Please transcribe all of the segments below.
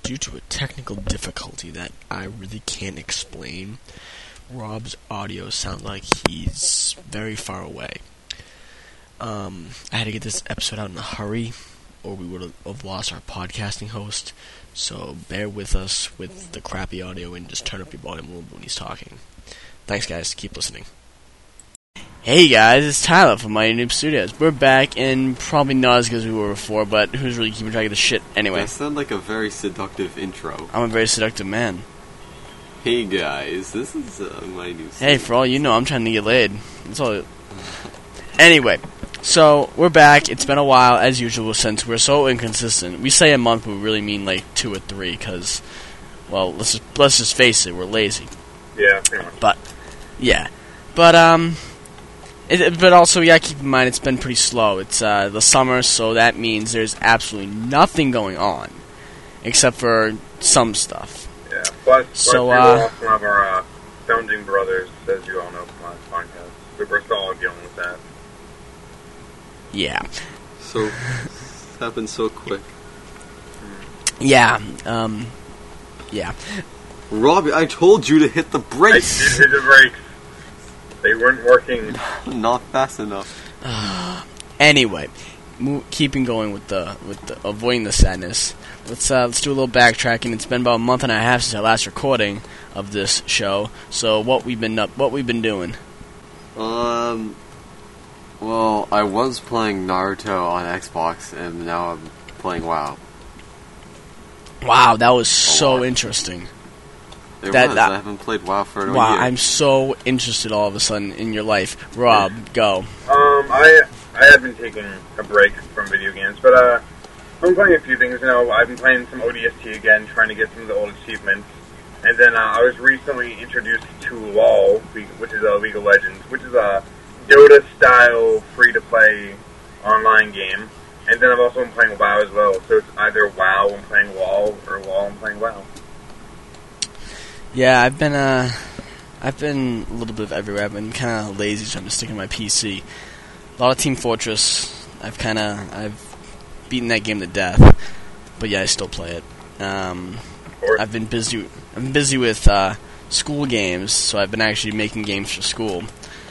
due to a technical difficulty that I really can't explain, Rob's audio sounds like he's very far away. I had to get this episode out in a hurry, or we would have lost our podcasting host, so bear with us with the crappy audio and just turn up your volume a little bit when he's talking. Thanks, guys. Keep listening. Hey guys, it's Tyler from Mighty Noob Studios. We're back, and probably not as good as we were before, but who's really keeping track of the shit anyway? That sounded like a very seductive intro. I'm a very seductive man. Hey guys, this is my new studio. Hey, for all you know, I'm trying to get laid. That's all. Anyway, so we're back. It's been a while, as usual, since we're so inconsistent. We say a month, but we really mean like 2 or 3, because, well, let's just face it, we're lazy. Yeah, pretty much. But also, yeah, keep in mind, it's been pretty slow. It's the summer, so that means there's absolutely nothing going on, except for some stuff. Yeah, plus so, we lost one of our founding brothers, as you all know from last podcast. We're still all dealing with that. Yeah. So, this happened so quick. Yeah, yeah. Robbie, I told you to hit the brakes! I did hit the brakes. They weren't working. Not fast enough. Anyway, keeping going with the avoiding the sadness. Let's do a little backtracking. It's been about a month and a half since our last recording of this show. So what we've been doing? Well, I was playing Naruto on Xbox, and now I'm playing WoW. Wow, that was so interesting. I haven't played WoW for a year. Wow, I'm so interested all of a sudden in your life. Rob, go. I have been taking a break from video games, but I'm playing a few things. You know, I've been playing some ODST again, trying to get some of the old achievements. And then I was recently introduced to LoL, which is a League of Legends, which is a Dota-style free-to-play online game. And then I've also been playing WoW as well, so it's either WoW and playing LoL, or LoL and playing WoW. Yeah, I've been a little bit of everywhere. I've been kind of lazy, so I'm just sticking to my PC. A lot of Team Fortress. I've beaten that game to death, but yeah, I still play it. I've been busy with school games, so I've been actually making games for school.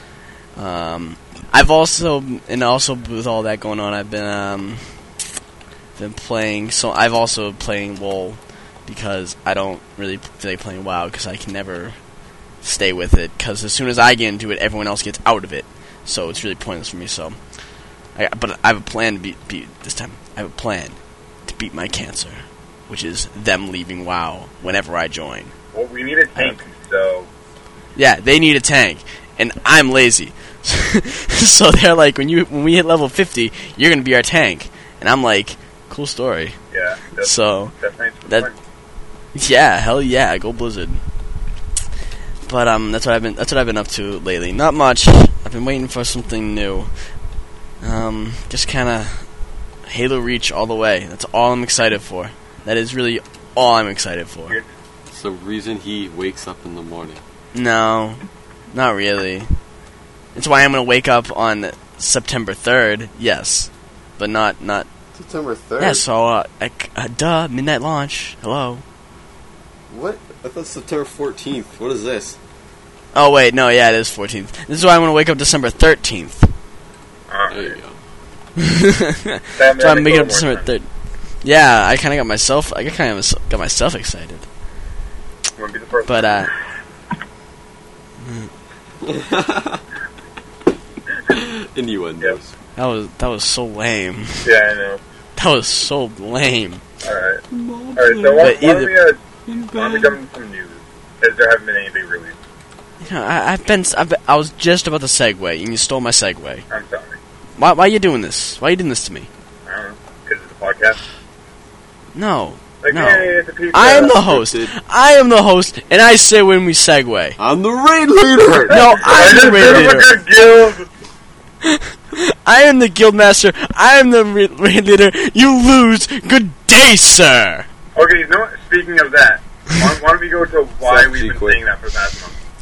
I've also with all that going on, I've been playing. So I've also playing LoL. Because I don't really feel like playing WoW, because I can never stay with it. Because as soon as I get into it, everyone else gets out of it. So it's really pointless for me. But I have a plan to beat this time. I have a plan to beat my cancer, which is them leaving WoW whenever I join. Well, we need a tank, so... Yeah, they need a tank, and I'm lazy. So they're like, when we hit level 50, you're going to be our tank. And I'm like, cool story. Yeah, that. Yeah, hell yeah, go Blizzard. But that's what I've been up to lately. Not much. I've been waiting for something new. Just kind of Halo Reach all the way. That's all I'm excited for. That is really all I'm excited for. It's the reason he wakes up in the morning. No, not really. It's why I'm gonna wake up on September 3rd. Yes, but not. September 3rd? Yeah, so duh, midnight launch. Hello. What? I thought September 14th. What is this? Oh, wait, no, yeah, it is 14th. This is why I'm going to wake up December 13th. There you go. So I'm waking up December 3rd. Yeah, I kind of got myself excited. Won't be the first but, Innuendos. Yep. That was so lame. Yeah, I know. That was so lame. Alright, so why don't we jump into some news? Because there haven't been any big releases. You know, I was just about to segue, and you stole my segue. I'm sorry. Why are you doing this? Why are you doing this to me? I don't know. Because it's a podcast? No. Like, no. hey, it's a pizza. I am the host. I am the host, and I say when we segue. I'm the raid leader! No, I'm the raid leader. I am the guild master. I am the raid leader. You lose. Good day, sir. Okay, you know what? Speaking of that, why don't we go to why we've been saying that for the past month?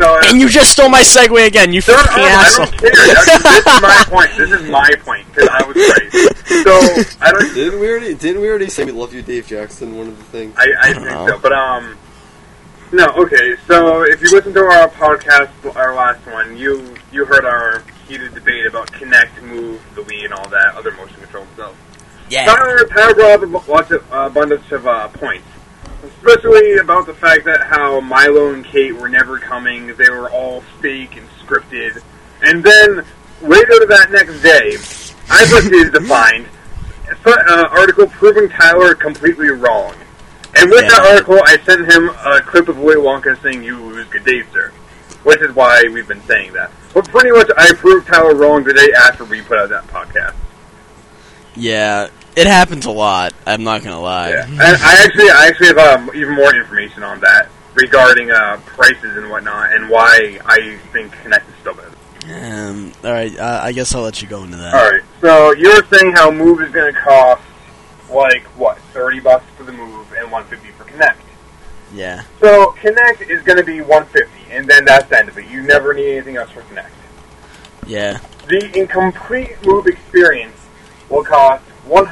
So, And you just stole my segue again, you fucking I asshole. don't care. This is my point. This is my point because I was right. So I don't. Didn't we already say we love you, Dave Jackson? One of the things. I think so, but no. Okay, so if you listen to our podcast, our last one, you heard our heated debate about Kinect, Move, the Wii, and all that other motion control stuff. Yeah. Tyler brought up a bunch of points. Especially about the fact that how Milo and Kate were never coming, they were all fake and scripted. And then, later that next day, I proceeded to find an article proving Tyler completely wrong. And with that article, I sent him a clip of Willy Wonka saying, "You lose, good day, sir." Which is why we've been saying that. But pretty much, I proved Tyler wrong the day after we put out that podcast. Yeah, it happens a lot. I'm not gonna lie. Yeah. And I actually have even more information on that regarding prices and whatnot, and why I think Kinect is still better. All right. I guess I'll let you go into that. All right. So you're saying how Move is going to cost like what, $30 for the Move and $150 for Kinect. Yeah. So Kinect is going to be $150, and then that's the end of it. You never need anything else for Kinect. Yeah. The incomplete Move experience will cost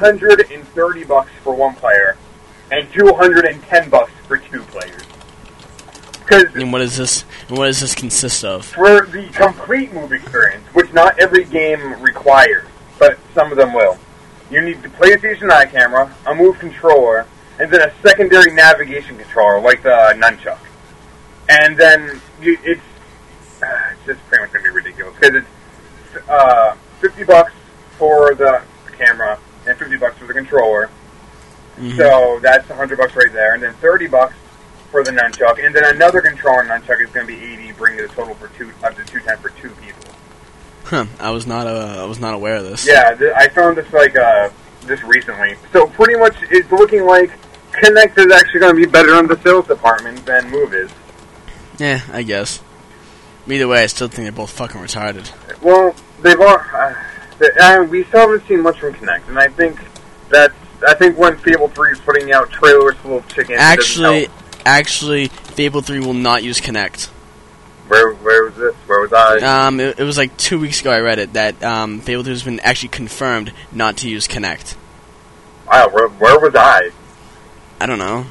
$130 for one player and $210 for two players. And what does this consist of? For the complete Move experience, which not every game requires, but some of them will, you need the PlayStation Eye camera, a Move controller, and then a secondary navigation controller like the Nunchuck. And then it's just pretty much going to be ridiculous because it's $50 for the camera and $50 for the controller. Mm-hmm. So that's $100 right there, and then $30 for the Nunchuck, and then another controller Nunchuck is going to be $80, bringing the total for up to $210 for two people. Huh? I was not aware of this. Yeah, I found this this recently. So pretty much, it's looking like Kinect is actually going to be better in the sales department than Move is. Yeah, I guess. Either way, I still think they're both fucking retarded. Well, they've all. We still haven't seen much from Kinect, and I think when Fable 3 is putting out trailers full of chickens, Actually, Fable 3 will not use Kinect. Where was this? Where was I? It was like 2 weeks ago I read it, that Fable 3 has been actually confirmed not to use Kinect. Wow, where was I? I don't know.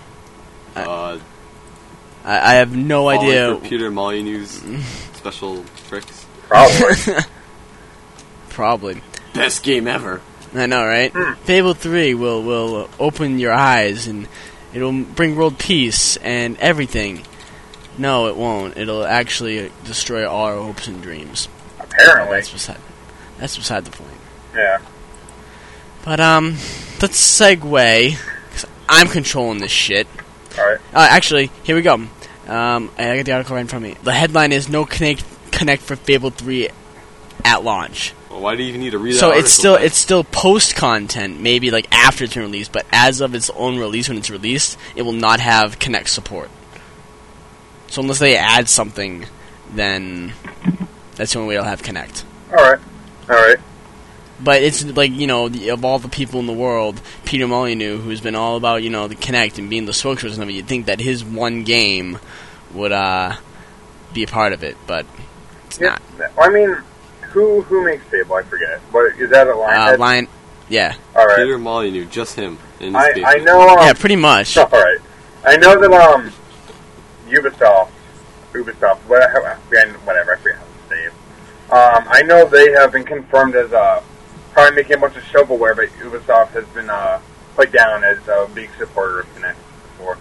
I have no idea. For Peter Molyneux's special tricks. Probably. Probably. Best game ever. I know, right? Fable 3 will open your eyes, and it'll bring world peace and everything. No, it won't. It'll actually destroy all our hopes and dreams. Apparently. That's beside the point. Yeah. But, let's segue, 'cause I'm controlling this shit. Alright. Actually, here we go. I got the article right in front of me. The headline is No Connect for Fable 3 at launch. Well, why do you even need to read that So article, it's still post content, maybe like after it's been released, but as of its own release, when it's released, it will not have Kinect support. So unless they add something, then that's the only way it'll have Kinect. Alright. But it's like, of all the people in the world, Peter Molyneux, who's been all about, the Kinect and being the spokesperson of it, you'd think that his one game would be a part of it, but it's not. I mean, who makes Fable? I forget. What is that? A Lionhead? Yeah. All right. Peter Molyneux, just him. In his I know. Yeah, pretty much. All right. I know that Ubisoft, whatever. I forget how to say it. I know they have been confirmed as probably making a bunch of shovelware, but Ubisoft has been put down as a big supporter of Kinect before.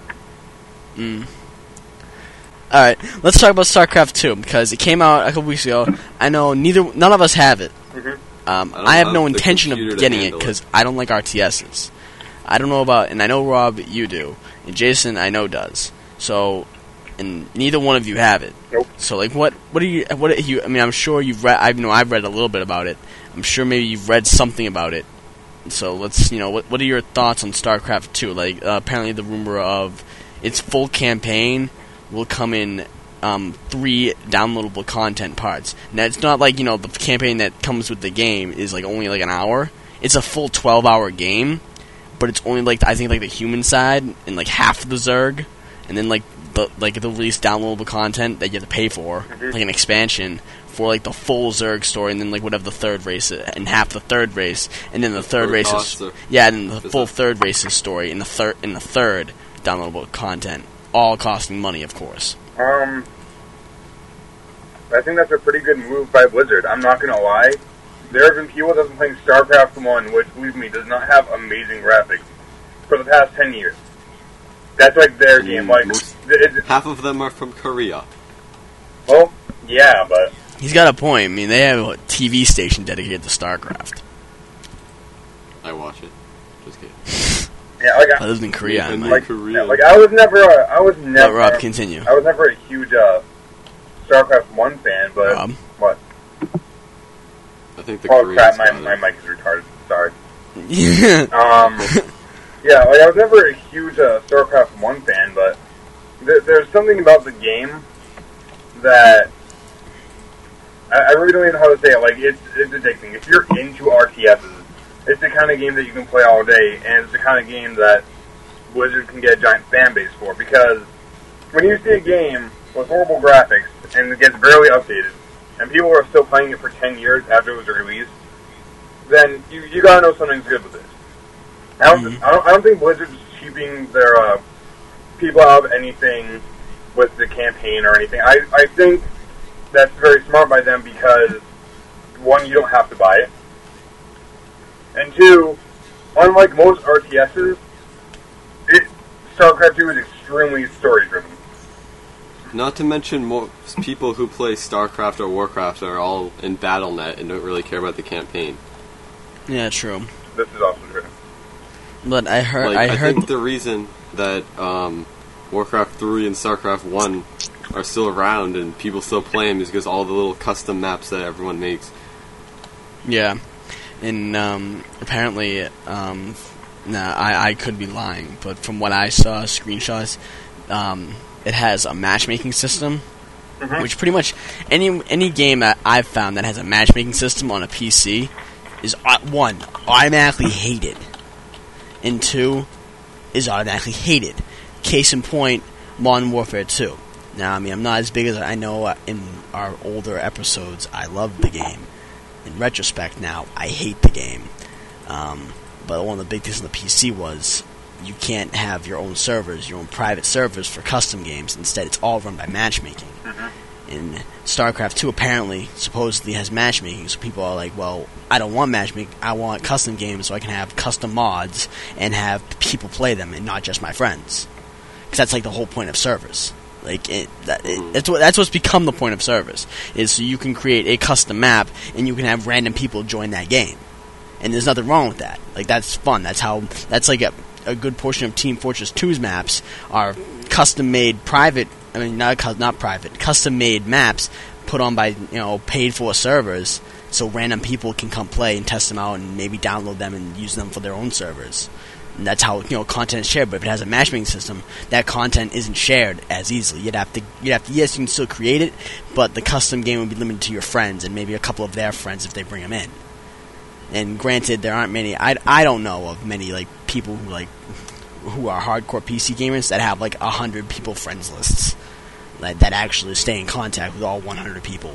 Alright, let's talk about StarCraft 2, because it came out a couple weeks ago. I know none of us have it. Mm-hmm. I have no intention of getting it, because I don't like RTSs. I don't know about, and I know, Rob, you do, and Jason, I know, does. So, and neither one of you have it. Nope. So, like, what are you, I mean, I'm sure you've read, I've read a little bit about it. I'm sure maybe you've read something about it. So, let's, what are your thoughts on StarCraft 2? Like, apparently the rumor of its full campaign will come in 3 downloadable content parts. Now, it's not like, the campaign that comes with the game is, like, only, like, an hour. It's a full 12-hour game, but it's only, like, I think, like, the human side and, like, half of the Zerg, and then, like, they'll release downloadable content that you have to pay for, like an expansion for like the full Zerg story, and then like whatever the third race is, and half the third race, and then the third race is and then the full third race's story in the third downloadable content, all costing money, of course. I think that's a pretty good move by Blizzard. I'm not gonna lie. There have been people that have been playing StarCraft 1, which, believe me, does not have amazing graphics, for the past 10 years. That's like their game. Like half of them are from Korea. Well, yeah, but he's got a point. I mean, they have a TV station dedicated to StarCraft. I watch it. Just kidding. Yeah, like I lived in Korea. I was never. Rob, continue. I was never a huge StarCraft 1 fan, but Rob? What? I think the crap! My mic is retarded. Sorry. Yeah, like I was never a huge StarCraft 1 fan, but there's something about the game that I really don't even know how to say it. Like it's addicting. If you're into RTSs, it's the kind of game that you can play all day, and it's the kind of game that Blizzard can get a giant fan base for. Because when you see a game with horrible graphics and it gets barely updated, and people are still playing it for 10 years after it was released, then you gotta know something's good with it. I don't think Blizzard's cheaping their people out of anything with the campaign or anything. I think that's very smart by them because, one, you don't have to buy it. And two, unlike most RTSs, StarCraft 2 is extremely story-driven. Not to mention, most people who play StarCraft or Warcraft are all in Battle.net and don't really care about the campaign. Yeah, true. This is also true. But I heard. I think the reason that Warcraft 3 and StarCraft 1 are still around and people still play them is because all the little custom maps that everyone makes. Yeah, and apparently, I could be lying, but from what I saw, screenshots, it has a matchmaking system, which pretty much any game that I've found that has a matchmaking system on a PC is, one, automatically hated, and two, is automatically hated. Case in point, Modern Warfare 2. Now, I mean, I'm not as big as I know in our older episodes. I loved the game. In retrospect, now, I hate the game. But one of the big things on the PC was you can't have your own servers, your own private servers for custom games. Instead, it's all run by matchmaking. And StarCraft 2 apparently, supposedly has matchmaking, so people are like, well, I don't want matchmaking, I want custom games so I can have custom mods and have people play them and not just my friends. Because that's like the whole point of servers. Like, that's what's become the point of servers, is so you can create a custom map and you can have random people join that game. And there's nothing wrong with that. Like, that's fun. That's like a good portion of Team Fortress 2's maps are custom-made private, I mean, not private, custom-made maps put on by, paid-for servers, so random people can come play and test them out and maybe download them and use them for their own servers. And that's how, content is shared. But if it has a matchmaking system, that content isn't shared as easily. You'd have to, yes, you can still create it, but the custom game would be limited to your friends and maybe a couple of their friends if they bring them in. And granted, there aren't many, I don't know of many, people who are hardcore PC gamers that have 100 people friends lists that actually stay in contact with all 100 people.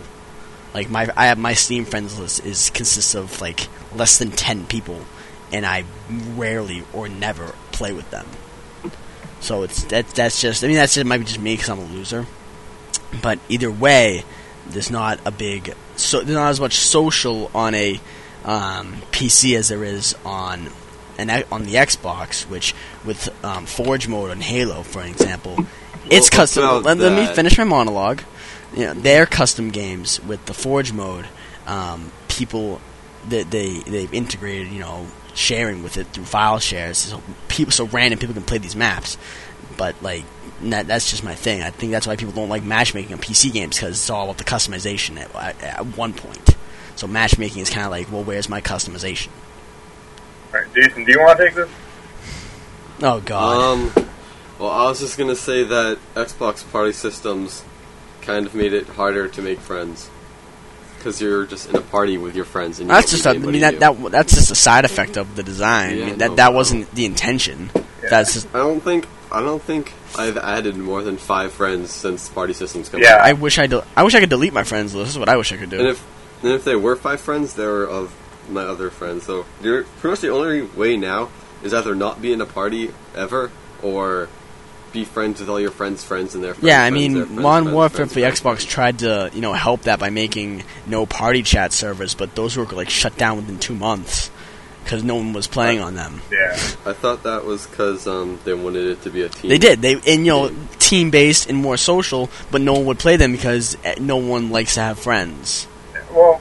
My Steam friends list consists of less than 10 people, and I rarely or never play with them. So that's just might be just me because I'm a loser. But either way, there's not as much social on a PC as there is on the Xbox, which with Forge mode on Halo, for an example, it's custom. Let me finish my monologue. Their custom games with the Forge mode, people they've integrated, sharing with it through file shares, so random people can play these maps. But that's just my thing. I think that's why people don't like matchmaking on PC games, because it's all about the customization at one point. So matchmaking is kind of well, where's my customization? Alright, Jason, do you want to take this? Oh, God. Well, I was just going to say that Xbox party systems kind of made it harder to make friends. Because you're just in a party with your friends. And that's just that's just a side effect of the design. Yeah, that wasn't the intention. Yeah. That's just, I don't think I don't think I've added more than 5 friends since party systems come Yeah. out. I wish I could delete my friends list. This is what I wish I could do. And if they were 5 friends, they were of my other friends. So pretty much the only way now is either not be in a party ever, or be friends with all your friends' friends and their friends. Yeah, I friends, mean, their friends' Modern friends' Warfare friends' for the friends' Xbox friends. tried to, help that by making no party chat servers, but those were like shut down within 2 months because no one was playing on them. Yeah. I thought that was because they wanted it to be a team. They did. Team based and more social, but no one would play them because no one likes to have friends. Well,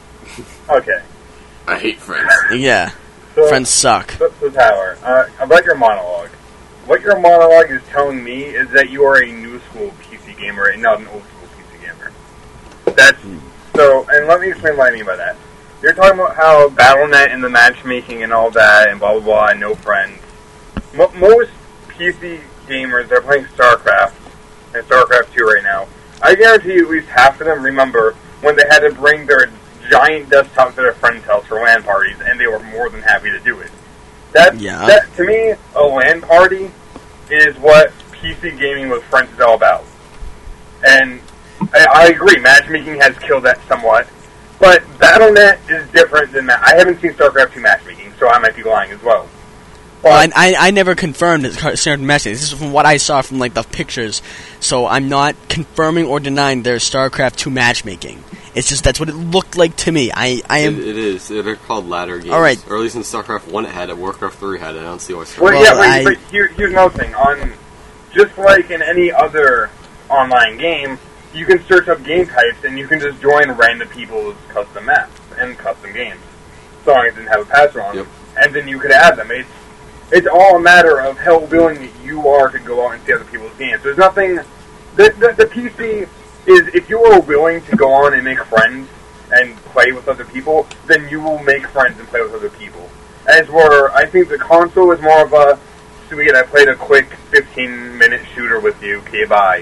okay. I hate friends. Yeah, So, friends suck. So Tyler, about your monologue. What your monologue is telling me is that you are a new school PC gamer and not an old school PC gamer. That's so. And let me explain what I mean by that. You're talking about how Battle.net and the matchmaking and all that and blah blah blah and no friends. Most PC gamers are playing StarCraft and StarCraft 2 right now. I guarantee you at least half of them remember when they had to bring their giant desktop to their friend's house for LAN parties, and they were more than happy to do it. That to me, a LAN party is what PC gaming with friends is all about. And I agree, matchmaking has killed that somewhat. But Battle.net is different than that. I haven't seen StarCraft 2 matchmaking, so I might be lying as well. Well, I never confirmed certain matchmaking. This is from what I saw from the pictures, so I'm not confirming or denying there's StarCraft 2 matchmaking. It's just that's what it looked like to me. I am. It is. They're called ladder games. All right. Or at least in StarCraft 1 it had it. Warcraft 3 had it. I don't see why StarCraft. Well, but here's another thing. Just like in any other online game, you can search up game types and you can just join random people's custom maps and custom games, as long as it didn't have a password on them. And then you could add them. It's all a matter of how willing you are to go out and see other people's games. There's nothing. The PC is, if you are willing to go on and make friends and play with other people, then you will make friends and play with other people. As where I think the console is more of a, sweet, I played a quick 15-minute shooter with you, okay, bye.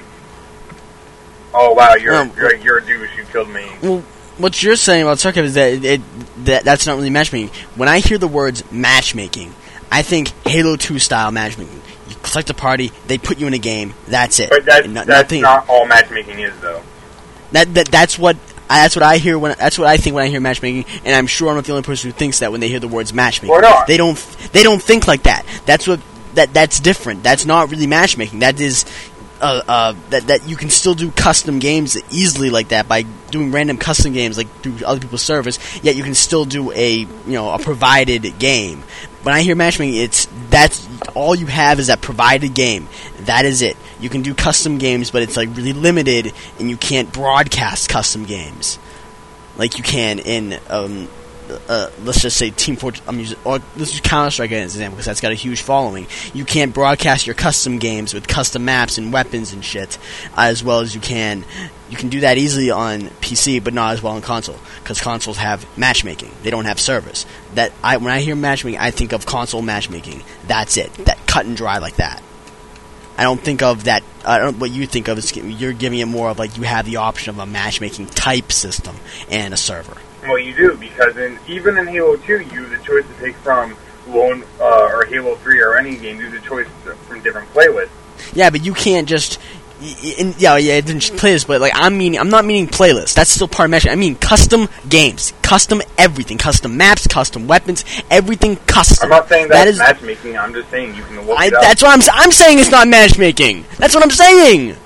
Oh wow, you're a douche, you killed me. Well, what you're saying about StarCraft is that that's not really matchmaking. When I hear the words matchmaking, I think Halo 2 style matchmaking. You select a party, they put you in a game, that's it. But that's not all matchmaking is, though. That's what I hear that's what I think when I hear matchmaking, and I'm sure I'm not the only person who thinks that when they hear the words matchmaking. Or not. They don't think like that. That's different. That's not really matchmaking. That is that you can still do custom games easily like that by doing random custom games like through other people's servers. Yet you can still do a provided game. When I hear matchmaking, that's all you have is that provided game. That is it. You can do custom games, but it's really limited, and you can't broadcast custom games like you can in let's just say Team Fortress. Let's use Counter-Strike as an example because that's got a huge following. You can't broadcast your custom games with custom maps and weapons and shit as well as you can. You can do that easily on PC, but not as well on console because consoles have matchmaking. They don't have servers. When I hear matchmaking, I think of console matchmaking. That's it. That cut and dry like that. I don't think of that. I don't. What you think of is you're giving it more of you have the option of a matchmaking type system and a server. Well, you do, because even in Halo 2, you have the choice to take from Lone or Halo 3 or any game. You have the choice from different playlists. Yeah, but you can't just. I didn't play this, but I'm not meaning playlists. That's still part of matchmaking. I mean custom games, custom everything, custom maps, custom weapons, everything custom. I'm not saying that's matchmaking. I'm just saying you can look it up. That's what I'm saying. It's not matchmaking. That's what I'm saying.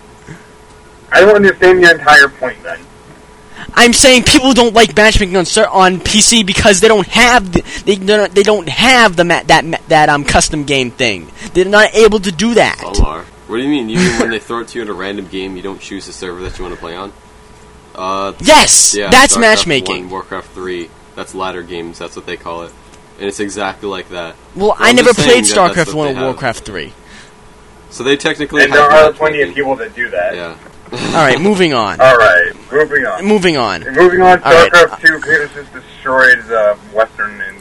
I don't understand your entire point then. I'm saying people don't like matchmaking on PC because they don't have they don't have that custom game thing. They're not able to do that. Omar, what do you mean? You mean when they throw it to you in a random game, you don't choose the server that you want to play on? Yes, yeah, that's StarCraft matchmaking. 1, Warcraft 3, that's ladder games. That's what they call it, and it's exactly like that. Well, I never played StarCraft 1 or Warcraft 3. So they technically and there are plenty of people that do that. Yeah. Alright, moving on. Alright, moving on. StarCraft 2 just destroyed Western and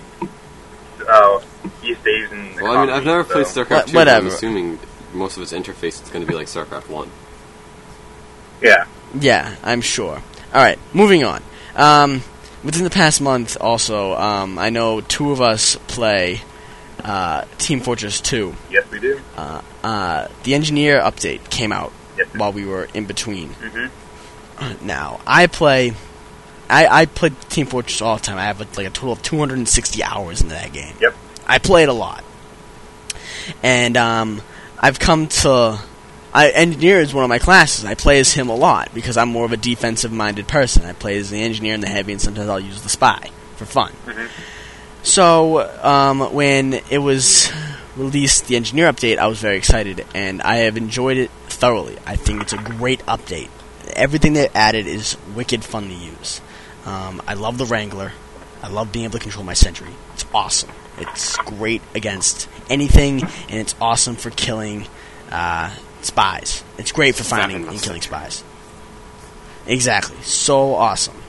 East Asian economy. Well, I mean, I've never played StarCraft 2, but I'm assuming most of its interface is going to be like StarCraft 1. Yeah. Yeah, I'm sure. Alright, moving on. Within the past month, also, I know two of us play Team Fortress 2. Yes, we do. the Engineer update came out while we were in between. Now, I play Team Fortress all the time. I have like a total of 260 hours into that game. Yep. I play it a lot. And I've come to... Engineer is one of my classes. I play as him a lot because I'm more of a defensive-minded person. I play as the Engineer and the Heavy, and sometimes I'll use the Spy for fun. So, when it was released, the Engineer update, I was very excited, and I have enjoyed it thoroughly. I think it's a great update. Everything they added is wicked fun to use. I love the Wrangler. I love being able to control my sentry. It's awesome. It's great against anything, and it's awesome for killing spies. It's great for finding and killing spies. Exactly. So awesome.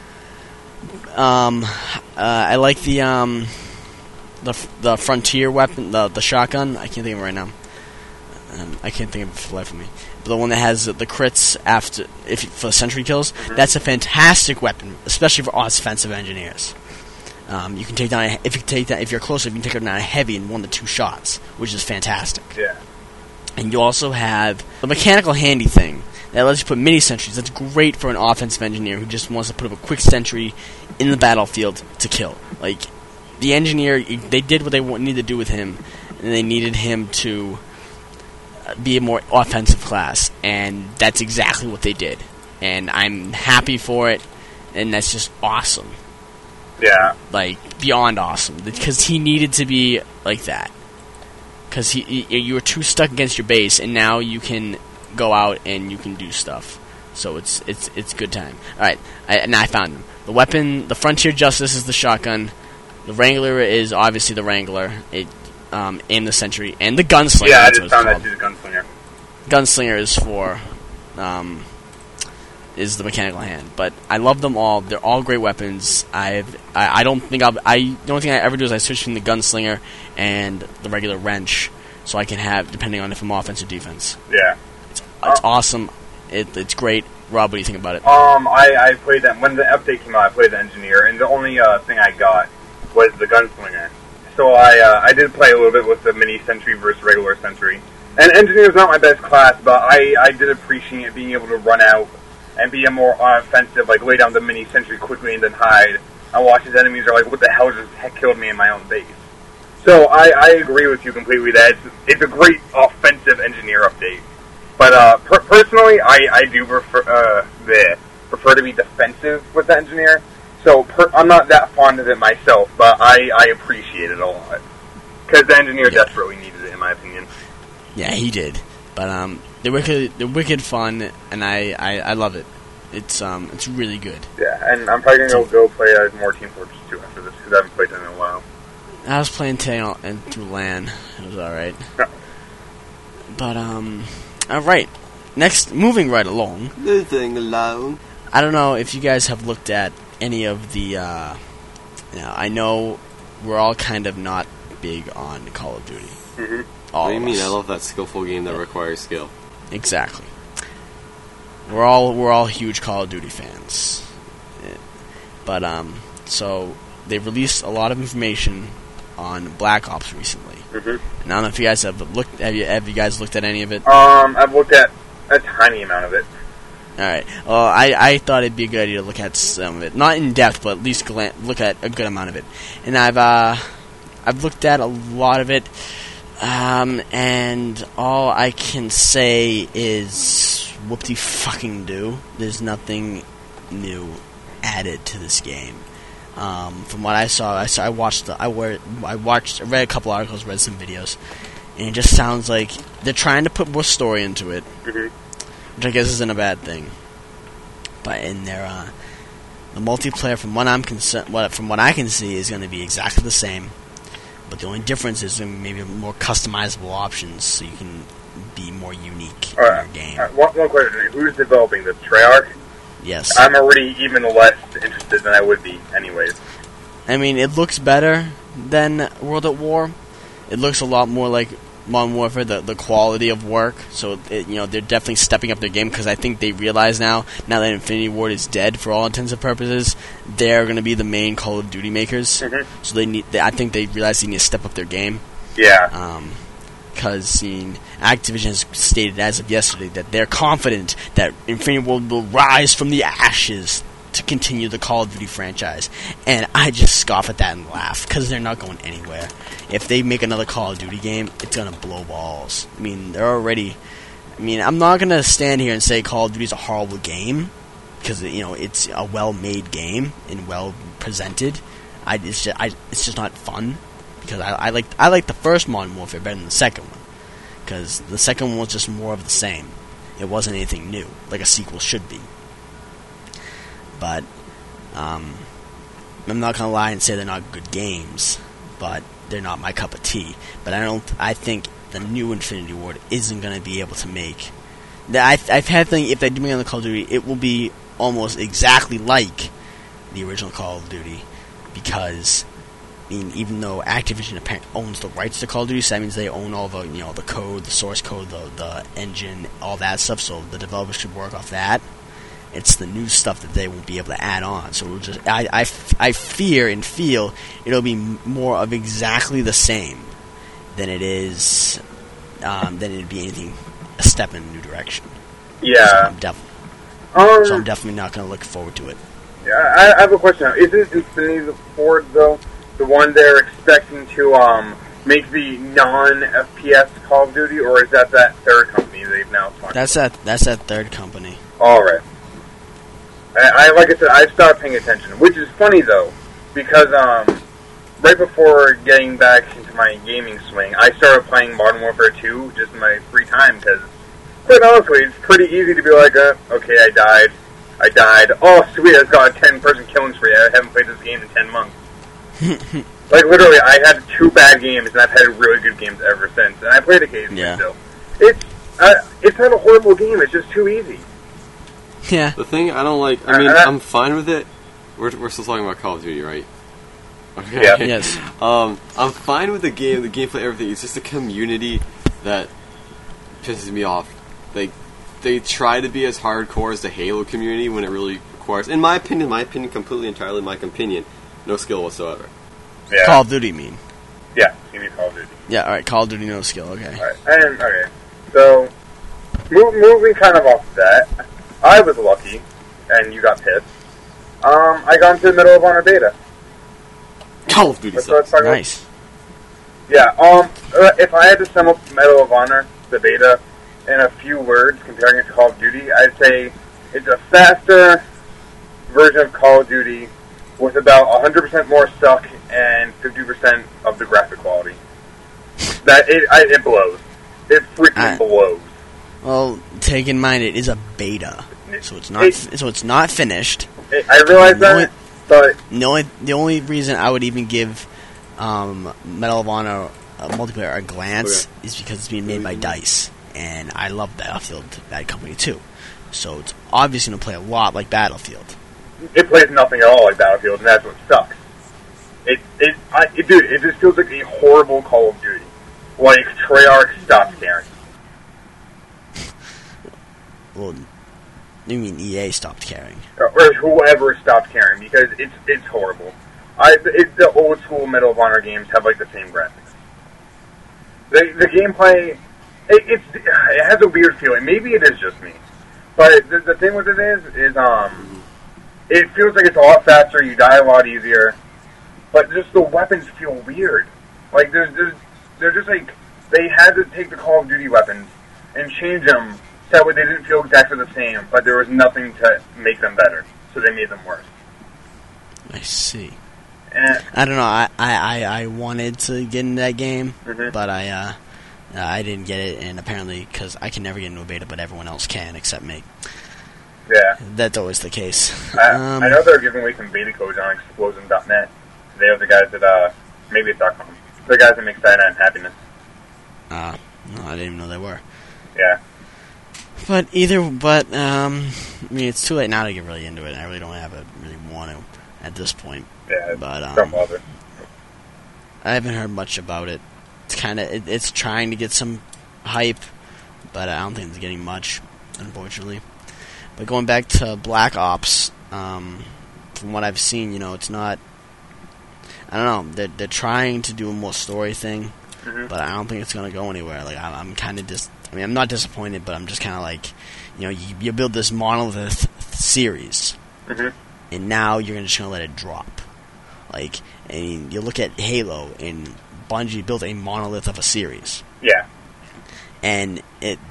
I like the Frontier weapon, the shotgun. I can't think of it right now. I can't think of it for the life of me. But the one that has the crits for sentry kills. That's a fantastic weapon, especially for offensive engineers. You can take down if you're closer. You can take down a Heavy in 1 to 2 shots, which is fantastic. Yeah. And you also have the mechanical handy thing that lets you put mini sentries. That's great for an offensive engineer who just wants to put up a quick sentry in the battlefield to kill. Like, the Engineer, they did what they needed to do with him, and they needed him to be a more offensive class, and that's exactly what they did. And I'm happy for it, and that's just awesome. Yeah. Like, beyond awesome. Because he needed to be like that. Because you were too stuck against your base, and now you can go out and you can do stuff. So it's good time. Alright, and I found him. The weapon, the Frontier Justice is the shotgun. The Wrangler is obviously the Wrangler. And the Sentry. And the Gunslinger. Yeah, I just found that she's a Gunslinger. Gunslinger is for... is the mechanical hand. But I love them all. They're all great weapons. I don't think the only thing I ever do is I switch between the Gunslinger and the regular wrench, so I can have, depending on if I'm offense or defense. Yeah. It's awesome. It's great. Rob, what do you think about it? I played that, when the update came out, I played the Engineer, and the only thing I got was the Gunslinger. So I did play a little bit with the mini sentry versus regular sentry. And Engineer is not my best class, but I did appreciate being able to run out and be a more offensive, like lay down the mini sentry quickly and then hide. And watch his enemies are like, what the hell just killed me in my own base? So I agree with you completely that it's a great offensive Engineer update. But personally, I do prefer to be defensive with the Engineer. So I'm not that fond of it myself, but I appreciate it a lot. Because the Engineer desperately needed it, in my opinion. Yeah, he did. But they're wicked fun, and I love it. It's really good. Yeah, and I'm probably gonna go play more Team Fortress 2 after this because I haven't played them in a while. I was playing Tail and through LAN. It was alright. Yeah. But alright. Next, moving right along. Moving along. I don't know if you guys have looked at any of the. I know we're all kind of not big on Call of Duty. Mm-hmm. What do you mean? I love that skillful game that requires skill. Exactly. We're all huge Call of Duty fans. But so they've released a lot of information on Black Ops recently. Mm-hmm. And I don't know if you guys have looked. Have you guys looked at any of it? I've looked at a tiny amount of it. Alright. Well, I thought it'd be a good idea to look at some of it. Not in depth, but at least look at a good amount of it. And I've looked at a lot of it. And all I can say is whoop-de-fucking-do. There's nothing new added to this game. From what I saw, I read a couple articles, read some videos, and it just sounds like they're trying to put more story into it, which I guess isn't a bad thing. But in their the multiplayer, from what I can see, is going to be exactly the same. But the only difference is maybe more customizable options, so you can be more unique in your game. One question: who's developing this? Treyarch? Yes. I'm already even less interested than I would be, anyways. I mean, it looks better than World at War. It looks a lot more like Modern Warfare, the quality of work. So, they're definitely stepping up their game, because I think they realize now that Infinity Ward is dead for all intents and purposes, they're going to be the main Call of Duty makers. Mm-hmm. So I think they realize they need to step up their game. Yeah. because Activision has stated as of yesterday that they're confident that Infinity Ward will rise from the ashes to continue the Call of Duty franchise. And I just scoff at that and laugh, because they're not going anywhere. If they make another Call of Duty game, it's going to blow balls. I mean, they're already... I mean, I'm not going to stand here and say Call of Duty is a horrible game, because, it's a well-made game and well-presented. It's just not fun, because I like the first Modern Warfare better than the second one, because the second one was just more of the same. It wasn't anything new, like a sequel should be. But I'm not gonna lie and say they're not good games, but they're not my cup of tea. But I think the new Infinity Ward isn't gonna be able to make. I've had a feeling if they're doing it on the Call of Duty, it will be almost exactly like the original Call of Duty, because even though Activision owns the rights to Call of Duty, so that means they own all the the code, the source code, the engine, all that stuff. So the developers should work off that. It's the new stuff that they won't be able to add on. So I fear and feel it'll be more of exactly the same than it is than it'd be anything a step in a new direction. Yeah. So I'm definitely not going to look forward to it. Yeah, I have a question now. Isn't Infinity Ward, though, the one they're expecting to make the non-FPS Call of Duty, or is that third company they've now found? That's that third company. All right. Like I said, I stopped paying attention, which is funny though, because right before getting back into my gaming swing, I started playing Modern Warfare 2 just in my free time, because quite honestly, it's pretty easy to be like, okay, I died. Oh, sweet, I've got a 10-person killing spree. I haven't played this game in 10 months. Like, literally, I had 2 bad games, and I've had really good games ever since. And I played occasionally still. It's not a horrible game, it's just too easy. Yeah. The thing I don't like, I mean, I'm fine with it. We're still talking about Call of Duty, right? Okay. Yeah. Yes. I'm fine with the game, the gameplay, everything. It's just the community that pisses me off. They try to be as hardcore as the Halo community when it really requires, in my opinion, completely entirely my opinion, no skill whatsoever. Yeah. Call of Duty, you mean? Yeah, you mean Call of Duty. Yeah, alright, Call of Duty, no skill, okay. Alright, okay. So, moving kind of off that, I was lucky, and you got pissed. I got into the Medal of Honor beta. Call of Duty sucks. Nice. Yeah, if I had to sum up Medal of Honor, the beta, in a few words, comparing it to Call of Duty, I'd say it's a faster version of Call of Duty with about 100% more suck and 50% of the graphic quality. It blows. It freaking blows. Well, take in mind it is a beta, so it's not finished. I realize that, but the only reason I would even give Medal of Honor multiplayer a glance is because it's being made by DICE, and I love Battlefield, that company too. So it's obviously going to play a lot like Battlefield. It plays nothing at all like Battlefield, and that's what sucks. Dude, it just feels like a horrible Call of Duty. Like Treyarch stopped caring. Well, you mean EA stopped caring? Or whoever stopped caring, because it's horrible. The old school Medal of Honor games have like the same graphics. The gameplay, it has a weird feeling. Maybe it is just me, but the thing with it is it feels like it's a lot faster. You die a lot easier, but just the weapons feel weird. Like they're just like they had to take the Call of Duty weapons and change them so that they didn't feel exactly the same, but there was nothing to make them better, so they made them worse. I see. And I don't know. I wanted to get into that game, Mhm. but I didn't get it, and apparently because I can never get into a beta, but everyone else can except me. yeah, That's always the case. I know they're giving away some beta codes on Explosion.net. They have the guys that maybe it's .com. The guys that make Cyanide and Happiness. No, I didn't even know they were. Yeah. But I mean, it's too late now to get really into it. I really don't really want to at this point. Yeah, But don't bother. I haven't heard much about it. It's kind of it's trying to get some hype, but I don't think it's getting much, unfortunately. But going back to Black Ops, from what I've seen, it's not. I don't know. They're trying to do a more story thing, but I don't think it's going to go anywhere. Like, I'm kind of I'm not disappointed, but I'm just kind of like, you build this monolith series, and now you're just going to let it drop. Like, I mean, you look at Halo, and Bungie built a monolith of a series. Yeah. And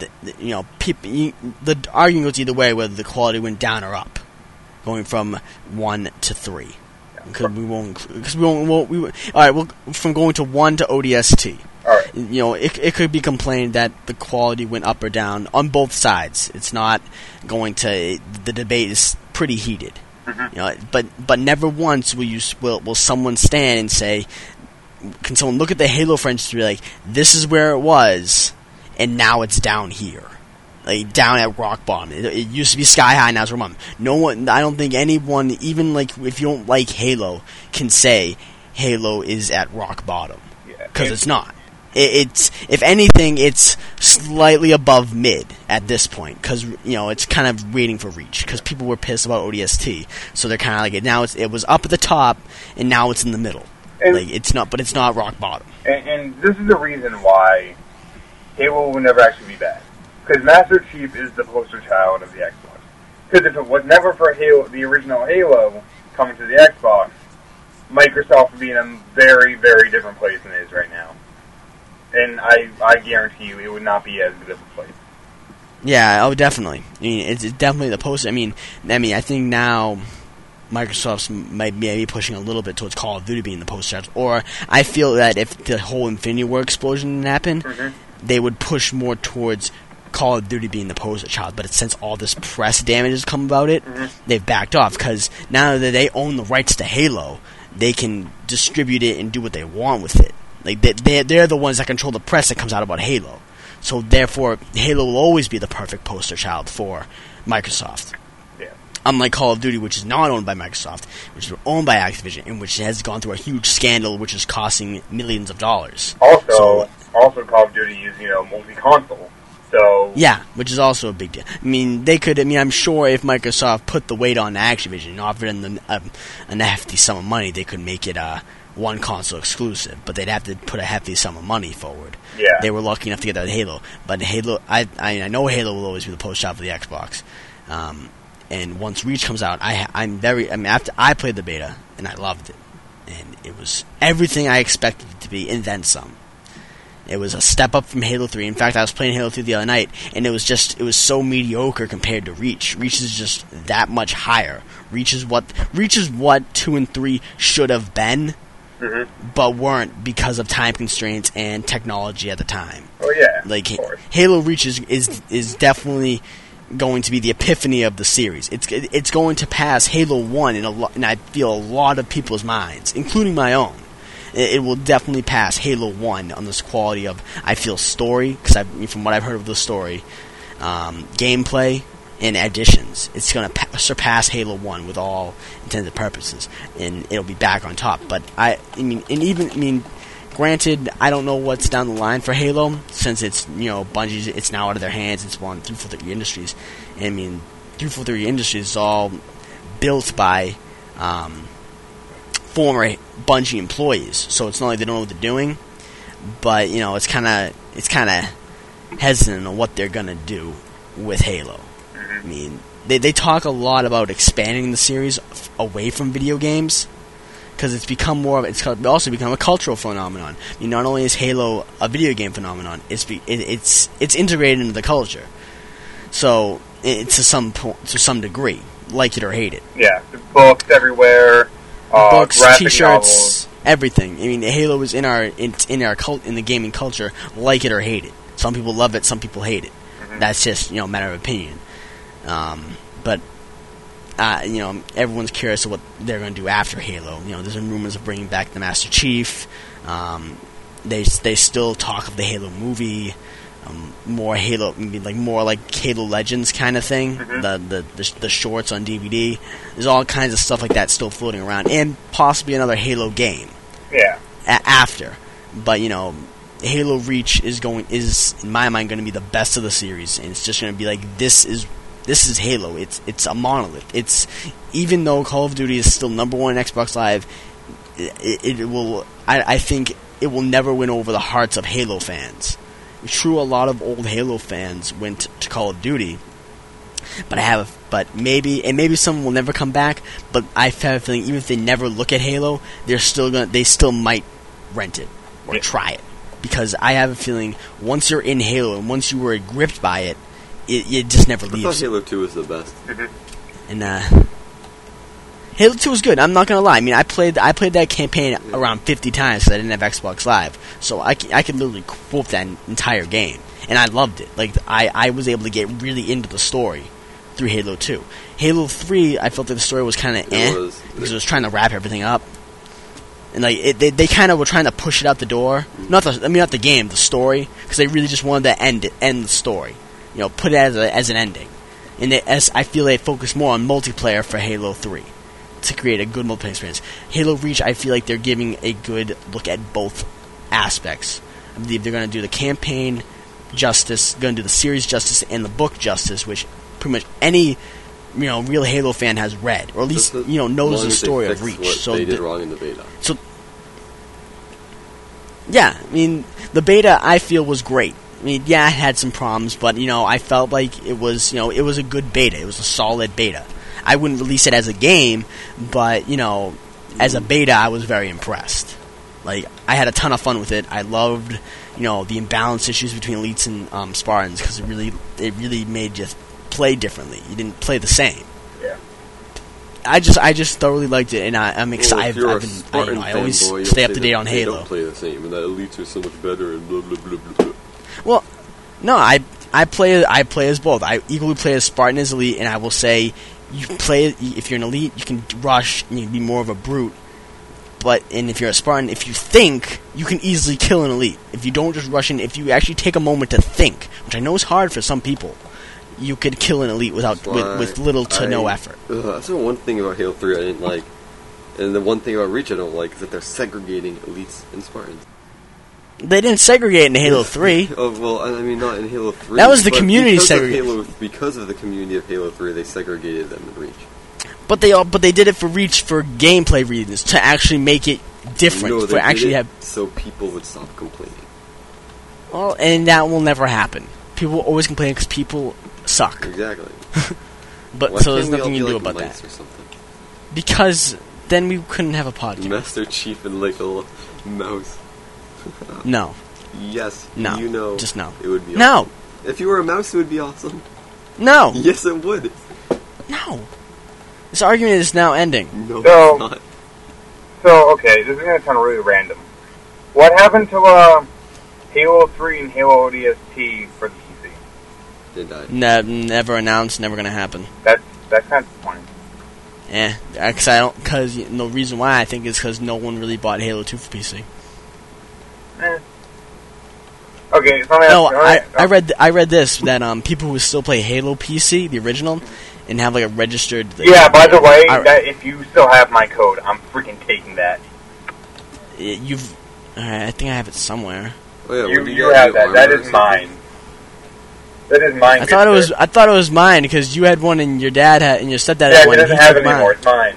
the argument goes either way, whether the quality went down or up, going from 1 to 3. Because we won't. All right. Well, from going to 1 to ODST. All right. It could be complained that the quality went up or down on both sides. It's not going to. The debate is pretty heated. But never once will someone stand and say, can someone look at the Halo franchise and be like, this is where it was, and now it's down here, like down at rock bottom. It used to be sky high, now it's rock bottom. No one, I don't think anyone, even like if you don't like Halo, can say Halo is at rock bottom, because it's not. It's, if anything, it's slightly above mid at this point, because it's kind of waiting for Reach, because people were pissed about ODST, so they're kind of like now it was up at the top, and now it's in the middle. And like it's not rock bottom. And this is the reason why Halo will never actually be bad, because Master Chief is the poster child of the Xbox. Because if it was never for Halo, the original Halo coming to the Xbox, Microsoft would be in a very, very different place than it is right now. And I guarantee you, it would not be as good of a place. Yeah, oh, definitely. I mean, it's definitely the poster. I mean, I think now Microsoft's might be pushing a little bit towards Call of Duty being the poster child. Or I feel that if the whole Infinity War explosion didn't happen, they would push more towards Call of Duty being the poster child. But since all this press damage has come about it, they've backed off. Because now that they own the rights to Halo, they can distribute it and do what they want with it. Like they're the ones that control the press that comes out about Halo. So therefore, Halo will always be the perfect poster child for Microsoft. Yeah. Unlike Call of Duty, which is not owned by Microsoft, which is owned by Activision, and which has gone through a huge scandal, which is costing millions of dollars. Also, Call of Duty is multi-console. So yeah, which is also a big deal. I mean, I'm sure if Microsoft put the weight on Activision and offered them a hefty sum of money, they could make it one console exclusive, but they'd have to put a hefty sum of money forward. Yeah. They were lucky enough to get that Halo, but Halo, I know Halo will always be the poster child for the Xbox. And once Reach comes out, after I played the beta and I loved it, and it was everything I expected it to be, and then some. It was a step up from Halo 3. In fact, I was playing Halo 3 the other night, and it was so mediocre compared to Reach. Reach is just that much higher. Reach is what 2 and 3 should have been. But weren't because of time constraints and technology at the time. Oh yeah, like Halo Reach is definitely going to be the epiphany of the series. It's going to pass Halo 1 and I feel a lot of people's minds, including my own. It will definitely pass Halo 1 on this quality of, I feel, story, because from what I've heard of the story, gameplay, and additions. It's going to surpass Halo 1 with all intended purposes, and it'll be back on top. But granted, I don't know what's down the line for Halo, since it's, Bungie's, it's now out of their hands. It's on 343 Industries. And 343 Industries is all built by former Bungie employees, so it's not like they don't know what they're doing. But it's kind of hesitant on what they're gonna do with Halo. I mean, they talk a lot about expanding the series away from video games, because it's also become a cultural phenomenon. I mean, not only is Halo a video game phenomenon, it's integrated into the culture. So to some degree, like it or hate it. Yeah, the books everywhere. Books, T-shirts, novels. Everything. I mean, Halo is in the gaming culture, like it or hate it. Some people love it, some people hate it. That's just a matter of opinion. But everyone's curious of what they're going to do after Halo. There's been rumors of bringing back the Master Chief. They still talk of the Halo movie, more Halo, more like Halo Legends kind of thing. The shorts on DVD. There's all kinds of stuff like that still floating around, and possibly another Halo game. Yeah. After, but Halo Reach is in my mind going to be the best of the series, and it's just going to be like this is Halo. It's a monolith. It's, even though Call of Duty is still #1 in Xbox Live, it will. I think it will never win over the hearts of Halo fans. It's true, a lot of old Halo fans went to Call of Duty, but maybe some will never come back. But I have a feeling even if they never look at Halo, they still might rent it or try it, because I have a feeling once you're in Halo and once you were gripped by it, it just never leaves. I thought Halo 2 was the best. And Halo 2 was good. I'm not gonna lie. I mean, I played that campaign around 50 times because I didn't have Xbox Live, so I could literally quote that entire game, and I loved it. Like I was able to get really into the story through Halo 2. Halo 3, I felt that the story was kind of because it was trying to wrap everything up, and like they kind of were trying to push it out the door. Not the game, the story, because they really just wanted to end the story. Put it as an ending. And I feel they focus more on multiplayer for Halo 3 to create a good multiplayer experience. Halo Reach, I feel like they're giving a good look at both aspects. I believe they're going to do the campaign justice, going to do the series justice, and the book justice, which pretty much any real Halo fan has read, or at least knows the story of Reach. So they did wrong in the beta. So yeah, I mean the beta I feel was great. I mean, yeah, it had some problems, but I felt like it was a good beta. It was a solid beta. I wouldn't release it as a game, but as a beta, I was very impressed. Like, I had a ton of fun with it. I loved the imbalance issues between elites and Spartans, because it really made you play differently. You didn't play the same. Yeah. I just thoroughly liked it, and I'm excited. I always stay up to date on Halo. They don't play the same, and that elites are so much better, and blah blah blah blah blah. Well, no, I play as both. I equally play as Spartan as elite, and I will say if you're an elite, you can rush and you can be more of a brute. And if you're a Spartan, if you think, you can easily kill an elite. If you don't just rush in, if you actually take a moment to think, which I know is hard for some people, you could kill an elite with little to no effort. That's the one thing about Halo 3 I didn't like, and the one thing about Reach I don't like is that they're segregating elites and Spartans. They didn't segregate in Halo 3. Oh, well, I mean, not in Halo 3. That was the community segregation. Because of the community of Halo 3, they segregated them in Reach. But they did it for Reach for gameplay reasons, to actually make it different. No, they did it so people would stop complaining. Well, and that will never happen. People will always complain because people suck. Exactly. So there's nothing you can do about that. Or something? Because then we couldn't have a podcast. Master Chief and like a little mouse. No. Yes. No. Just no. It would be no. Awesome. If you were a mouse, it would be awesome. No. Yes, it would. No. This argument is now ending. No, it's not. So, okay, this is going to sound really random. What happened to Halo 3 and Halo ODST for the PC? They died. Never announced, never going to happen. That's kind of the point. Because the reason why I think is because no one really bought Halo 2 for PC. Okay, so I read this that people who still play Halo PC, the original, and have like a registered. By the way, if you still have my code, I'm freaking taking that. I think I have it somewhere. Oh, yeah, you have that. That is mine. That is mine. I thought it was mine because you had one and your dad had and your stepdad had one. Yeah, it doesn't have it anymore. It's mine.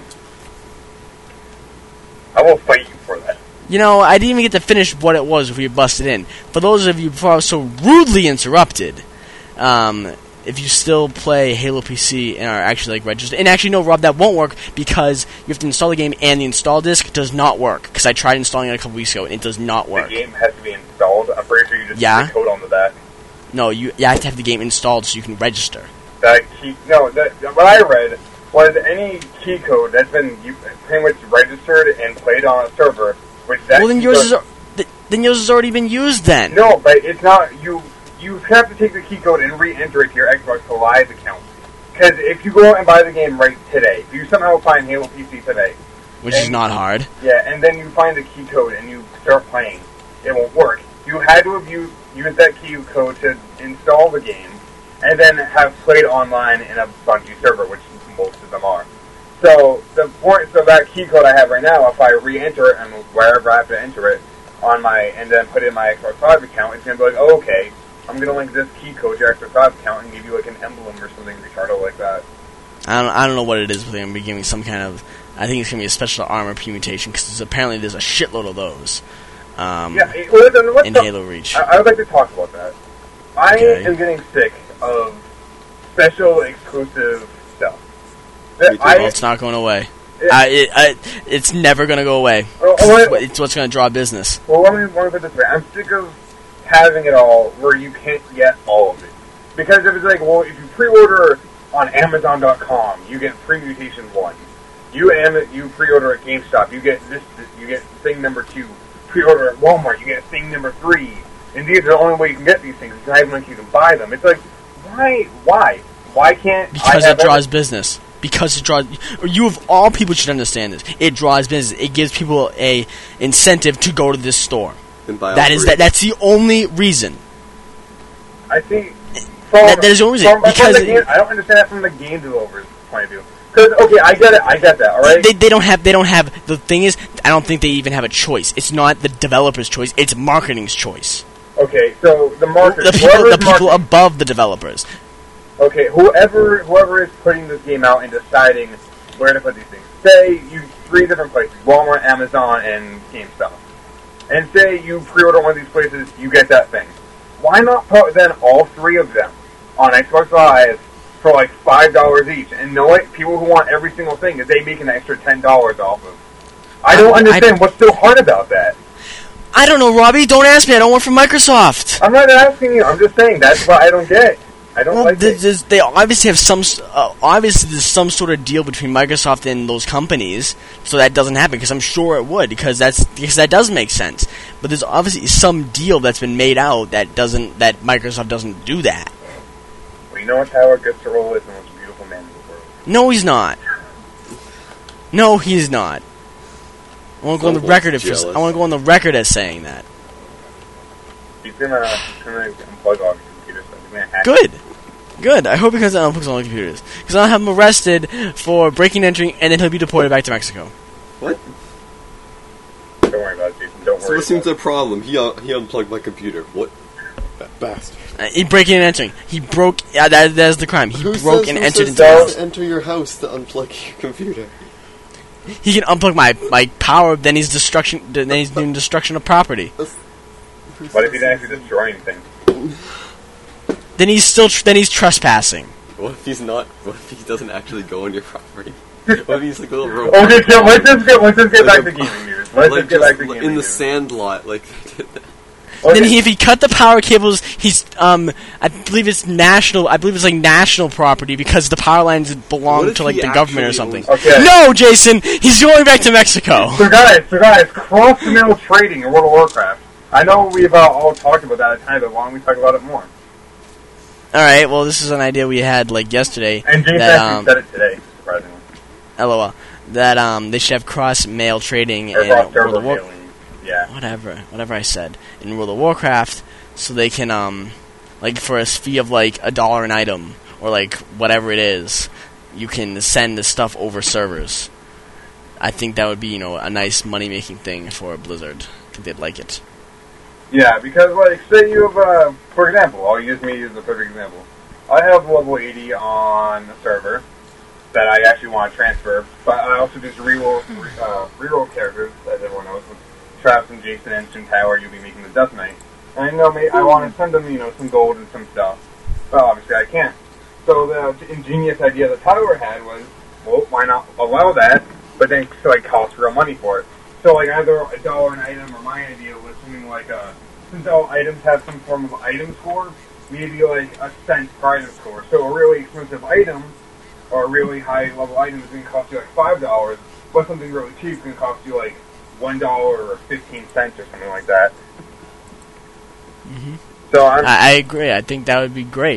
I will fight you for that. I didn't even get to finish what it was before you busted in. For those of you, before I was so rudely interrupted, if you still play Halo PC and are actually registered, and actually no, Rob, that won't work because you have to install the game and the install disk does not work. Because I tried installing it a couple weeks ago and it does not work. The game has to be installed. I'm pretty sure you just put the code on the back. No, you have to have the game installed so you can register. What I read was any key code that's been pretty much registered and played on a server. Then yours has already been used then. No, but it's not. You have to take the key code and re-enter it to your Xbox Live account. Because if you go out and buy the game right today, if you somehow find Halo PC today, which is not hard. Yeah, and then you find the key code and you start playing, it won't work. You had to have used that key code to install the game, and then have played online in a Bungie server, which most of them are. So that key code I have right now, if I re-enter it and wherever I have to enter it and then put it in my Xbox Live account, it's gonna be like, oh, okay, I'm gonna link this key code to your Xbox Live account and give you an emblem or something retarded like that. I don't know what it is, but they're gonna be giving some kind of. I think it's gonna be a special armor permutation because apparently there's a shitload of those. in Halo Reach. I would like to talk about that. I am getting sick of special exclusive stuff. Well, it's not going away. It's never going to go away. It's what's going to draw business. Well, let me put it this way. I'm sick of having it all where you can't get all of it. Because if it's like, well, if you pre-order on Amazon.com, you get free Mutation 1. You pre-order at GameStop, you get you get thing number 2. Pre-order at Walmart, you get thing number 3. And these are the only way you can get these things. It's not even like you can buy them. It's like, why? Why can't Because it draws business. Because it draws... You of all people should understand this. It draws business. It gives people a incentive to go to this store. And buy That's the only reason. I think... That is the only reason. Because I don't understand that from the game developer's point of view. Because, okay, I get that, alright? They don't have... The thing is, I don't think they even have a choice. It's not the developer's choice. It's marketing's choice. Okay, so the marketers... The people above the developers. Okay, whoever is putting this game out and deciding where to put these things. Say you 3 different places, Walmart, Amazon, and GameStop. And say you pre-order one of these places, you get that thing. Why not put then all 3 of them on Xbox Live for like $5 each? And know it, people who want every single thing, they make an extra $10 off of. I don't understand what's so hard about that. I don't know, Robbie. Don't ask me. I don't work for Microsoft. I'm not asking you. I'm just saying that's what I don't get. I don't like it. They obviously have some... obviously, there's some sort of deal between Microsoft and those companies, so that doesn't happen, because I'm sure it would, because that does make sense. But there's obviously some deal that's been made out that Microsoft doesn't do that. Well, you know what Tyler Gutserol is the most beautiful man in the world. No, he's not. No, he's not. I want to go on the record. I want to go on the record as saying that. He's gonna unplug all the computers. So he's gonna hack. Good. I hope he comes out and unplugs all the computers, because I'll have him arrested for breaking and entering, and then he'll be deported back to Mexico. What? Don't worry about it, Jason. Don't worry. So what seems a problem? He unplugged my computer. What? That bastard. He breaking and entering. He broke. That's the crime. He broke and entered into the the house. Enter your house to unplug your computer. He can unplug my power. Then he's destruction. Then he's doing destruction of property. What if he didn't actually destroy anything? Then he's trespassing. What if he's not? What if he doesn't actually go on your property? What if he's like a little robot? Okay, so let's just get back to gaming news. Let's just get back to gaming in the news. Sandlot, like. Okay. Then if he cut the power cables, he's I believe it's national. I believe it's like national property, because the power lines belong to like the government or something. Okay. No, Jason, he's going back to Mexico. So guys, cross-mill trading in World of Warcraft. I know we've all talked about that at times, but why don't we talk about it more? All right. Well, this is an idea we had like yesterday. And James actually said it today, surprisingly. LOL. That they should have cross-mail trading in World of Warcraft. Yeah. Whatever I said in World of Warcraft, so they can like for a fee of like $1 an item or like whatever it is, you can send the stuff over servers. I think that would be a nice money making thing for Blizzard. I think they'd like it. Yeah, because like say you have for example, I'll use me as a perfect example. I have level 80 on a server that I actually want to transfer, but I also do reroll characters, as everyone knows. Traps and Jason and soon Tyler, you'll be making the Death Knight. And I know I want to send them, some gold and some stuff. But obviously I can't. So the ingenious idea that Tyler had was, well, why not allow that, but then cost real money for it. So like either $1 an item, or my idea was something like since all items have some form of item score, maybe like a cent per item score. So a really expensive item, or a really high level item is going to cost you like $5, but something really cheap is going to cost you like $1 or 15 cents or something like that. Mm-hmm. So I agree. I think that would be great.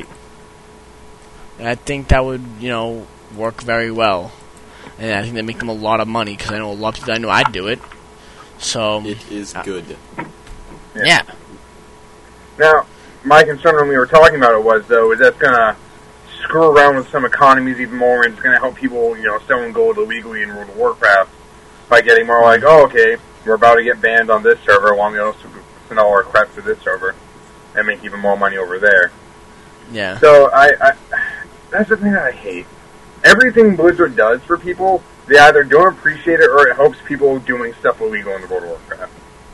I think that would work very well, and I think they make them a lot of money, because I know a lot of people. I know I'd do it. So it is good. Yeah. Now, my concern when we were talking about it was that's gonna screw around with some economies even more, and it's gonna help people selling gold illegally in World of Warcraft. By getting more like, oh, okay, we're about to get banned on this server, why don't we also send all our crap to this server and make even more money over there? Yeah. So, I that's the thing that I hate. Everything Blizzard does for people, they either don't appreciate it or it helps people doing stuff illegal in the World of Warcraft.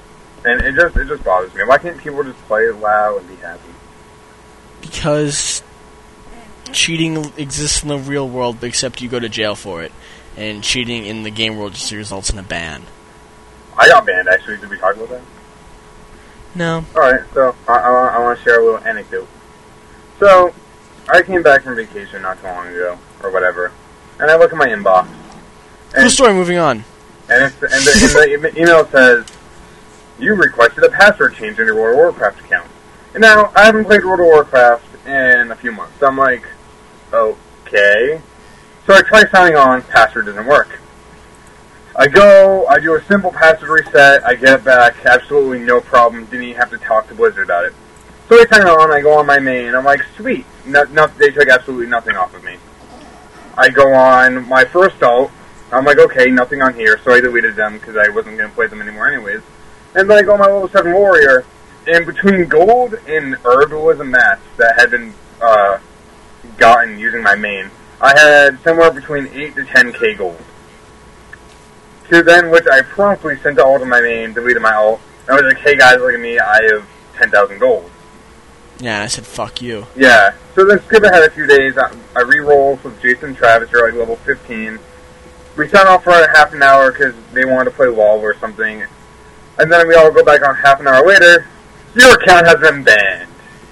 And it just bothers me. Why can't people just play WoW and be happy? Because cheating exists in the real world, except you go to jail for it. And cheating in the game world just results in a ban. I got banned, actually. Did we talk about that? No. Alright, so I want to share a little anecdote. So, I came back from vacation not too long ago, or whatever, and I look at my inbox. Cool story, moving on. And the email says, you requested a password change in your World of Warcraft account. And now, I haven't played World of Warcraft in a few months, so I'm like, okay. So I try signing on, password doesn't work. I do a simple password reset, I get it back, absolutely no problem, didn't even have to talk to Blizzard about it. So I sign on, I go on my main, I'm like, sweet, they took absolutely nothing off of me. I go on my first alt, I'm like, okay, nothing on here, so I deleted them because I wasn't going to play them anymore anyways. And then I go on my level 7 warrior, and between gold and herbalism mats that had been gotten using my main, I had somewhere between 8 to 10k gold. To then, which I promptly sent the alt to my main, deleted my alt, and I was like, hey guys, look at me, I have 10,000 gold. Yeah, I said, fuck you. Yeah, so then skip ahead a few days, I re-roll with Jason and Travis, they're like level 15. We sign off for half an hour because they wanted to play WoW or something, and then we all go back on half an hour later, your account has been banned.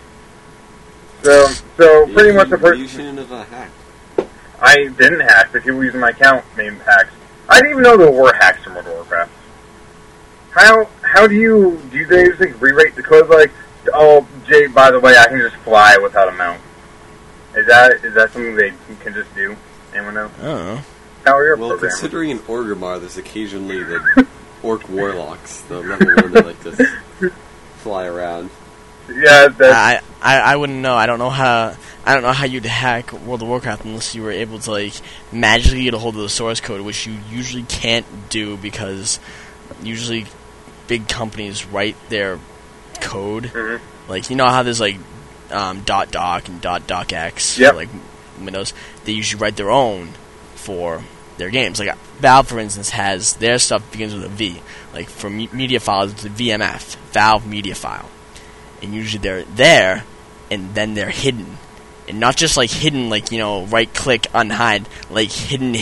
So pretty much the person... You shouldn't have hacked. I didn't hack, but people using my account named hacks. I didn't even know there were hacks in World of Warcraft. How do they just like rewrite the code like, oh, Jay, by the way, I can just fly without a mount? Is that something they can just do? Anyone know? I don't know. How are your Well, programmers? considering in Orgrimmar, there's occasionally the orc warlocks, the level 1 that like just fly around. Yeah, that's... I wouldn't know. I don't know how you'd hack World of Warcraft unless you were able to like magically get a hold of the source code, which you usually can't do because usually big companies write their code. Mm-hmm. Like, you know how there's like .doc and .docx Yep. for like Windows. They usually write their own for their games. Like Valve, for instance, has their stuff begins with a V. Like for media files, it's a VMF, Valve Media File. And usually they're there, and then they're hidden. And not just like hidden, like, you know, right click, unhide, like hidden.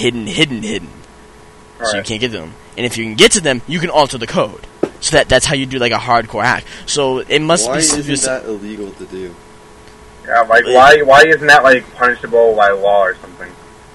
So you can't get to them. And if you can get to them, you can alter the code. So that's how you do like a hardcore hack. So it must Why be... isn't that illegal to do? Yeah, like, why isn't that, like, punishable by law or something?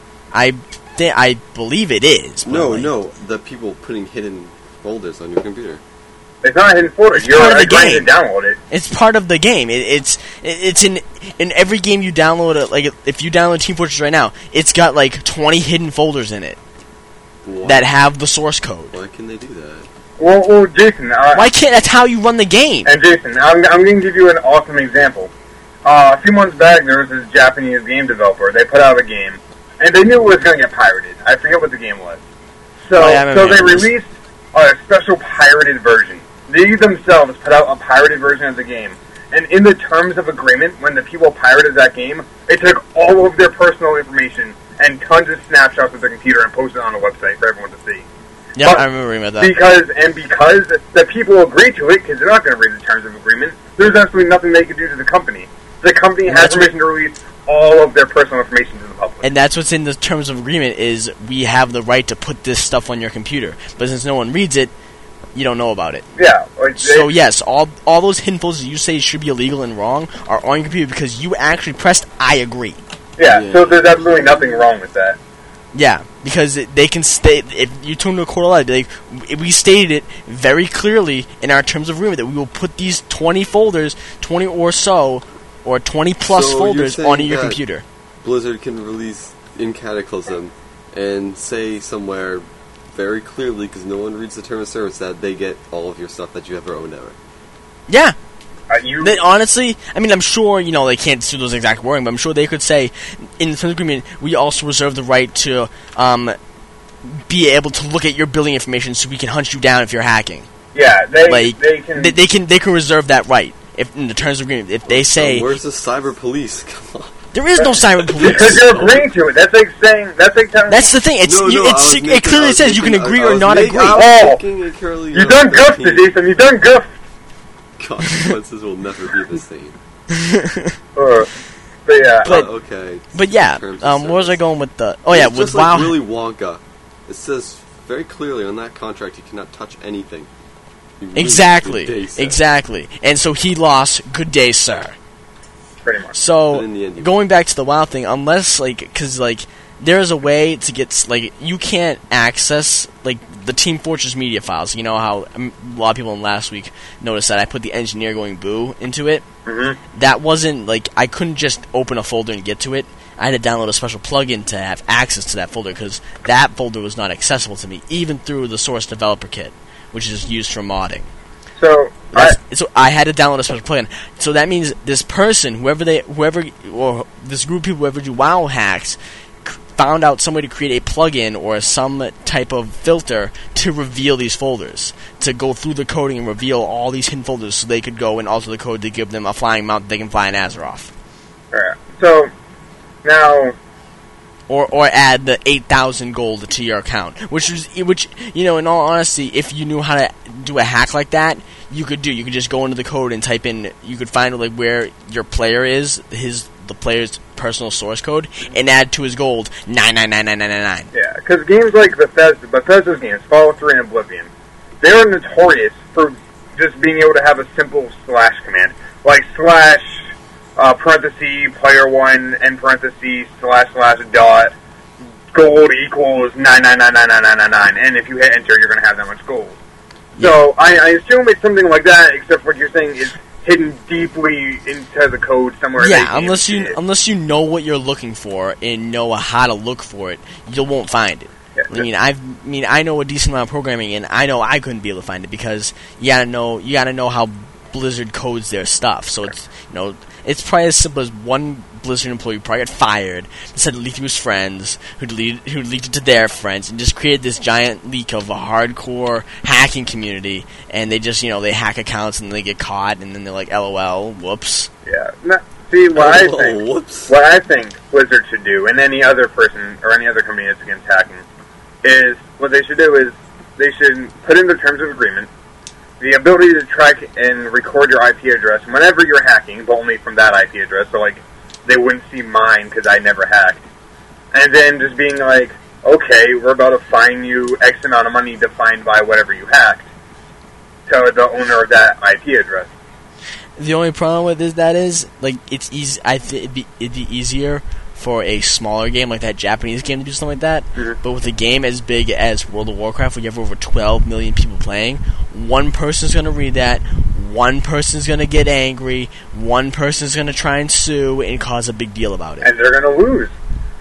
I believe it is. No, the people putting hidden folders on your computer. It's not a hidden folder. You're trying to download it. It's part of the game. It's in every game you download it. Like, if you download Team Fortress right now, it's got, like, 20 hidden folders in it that have the source code. Why can they do that? Well, Jason... why can't... That's how you run the game. And Jason, I'm going to give you an awesome example. A few months back, there was this Japanese game developer. They put out a game, and they knew it was going to get pirated. I forget what the game was. So they released a special pirated version. They themselves put out a pirated version of the game. And in the terms of agreement, when the people pirated that game, it took all of their personal information and tons of snapshots of the computer and posted it on the website for everyone to see. Yeah, I remember reading about that. Because the people agreed to it, because they're not going to read the terms of agreement, there's absolutely nothing they can do to the company. The company has permission to release all of their personal information to the public. And that's what's in the terms of agreement is we have the right to put this stuff on your computer. But since no one reads it, you don't know about it. Yeah. So yes, all those hidden folders you say should be illegal and wrong are on your computer because you actually pressed I agree. Yeah, so there's absolutely nothing wrong with that. Yeah, because they can state, if you tune to a court of law, like, we stated it very clearly in our terms of agreement that we will put these 20 folders, 20 or so, or 20 plus folders onto your computer. Blizzard can release in Cataclysm and say somewhere very clearly, because no one reads the term of service, that they get all of your stuff that you ever owned ever. Yeah. Honestly, I mean, I'm sure, they can't do those exact wording, but I'm sure they could say, in the terms of agreement, we also reserve the right to be able to look at your billing information so we can hunt you down if you're hacking. Yeah, they can reserve that right. If in the terms of agreement, if they say, where's the cyber police? Come on. There is no cyber police. Because you're agreeing to it. That's like telling. That's the thing. It clearly says you can agree or not agree. You done goofed it, Jason. You done goofed. Consequences will never be the same. But yeah. Okay. But yeah, where was I going with the... Oh yeah, with just WoW... like Willy Wonka. It says very clearly on that contract you cannot touch anything. Exactly. Day, exactly. And so he lost, good day, sir. Pretty much. So, going back to the WoW thing, unless, like... Because, like, there's a way to get... Like, you can't access, like, the Team Fortress media files. You know how a lot of people in last week noticed that I put the engineer going boo into it? Mm-hmm. That wasn't, like, I couldn't just open a folder and get to it. I had to download a special plugin to have access to that folder, because that folder was not accessible to me, even through the Source Developer Kit, which is used for modding. So I had to download a special plugin. So that means this person, or this group of people, whoever do WoW hacks, found out some way to create a plugin or some type of filter to reveal these folders, to go through the coding and reveal all these hidden folders, so they could go and alter the code to give them a flying mount that they can fly an Azeroth. Alright, so now... Or add the 8,000 gold to your account, which you know, in all honesty, if you knew how to do a hack like that, you could just go into the code and type in, you could find like where your player is, the player's personal source code, and add to his gold 9999999. Yeah, because games like Bethesda's games, Fallout 3 and Oblivion, they are notorious for just being able to have a simple slash command, like slash parenthesis player one end parenthesis slash dot gold equals 9999999, and if you hit enter, you're going to have that much gold. Yeah. So I assume it's something like that, except what you're saying is hidden deeply into the code somewhere. Yeah, unless you know what you're looking for and know how to look for it, you won't find it. Yeah. I know a decent amount of programming, and I know I couldn't be able to find it, because you gotta know how Blizzard codes their stuff. So it's, you know, it's probably as simple as one Blizzard employee probably got fired, decided to leak to his friends, who leaked it to their friends, and just created this giant leak of a hardcore hacking community. And they just, you know, they hack accounts and they get caught, and then they're like, LOL, whoops. Yeah. See, what I think Blizzard should do, and any other person or any other company that's against hacking, is what they should do is they should put in the terms of agreement the ability to track and record your IP address whenever you're hacking, but only from that IP address. So, like, they wouldn't see mine because I never hacked. And then just being like, okay, we're about to fine you X amount of money defined by whatever you hacked to the owner of that IP address. The only problem with that is, like, it's easy. It'd be easier for a smaller game like that Japanese game to do something like that. Mm-hmm. But with a game as big as World of Warcraft, where you have over 12 million people playing, one person's going to read that, one person's going to get angry, one person's going to try and sue and cause a big deal about it. And they're going to lose.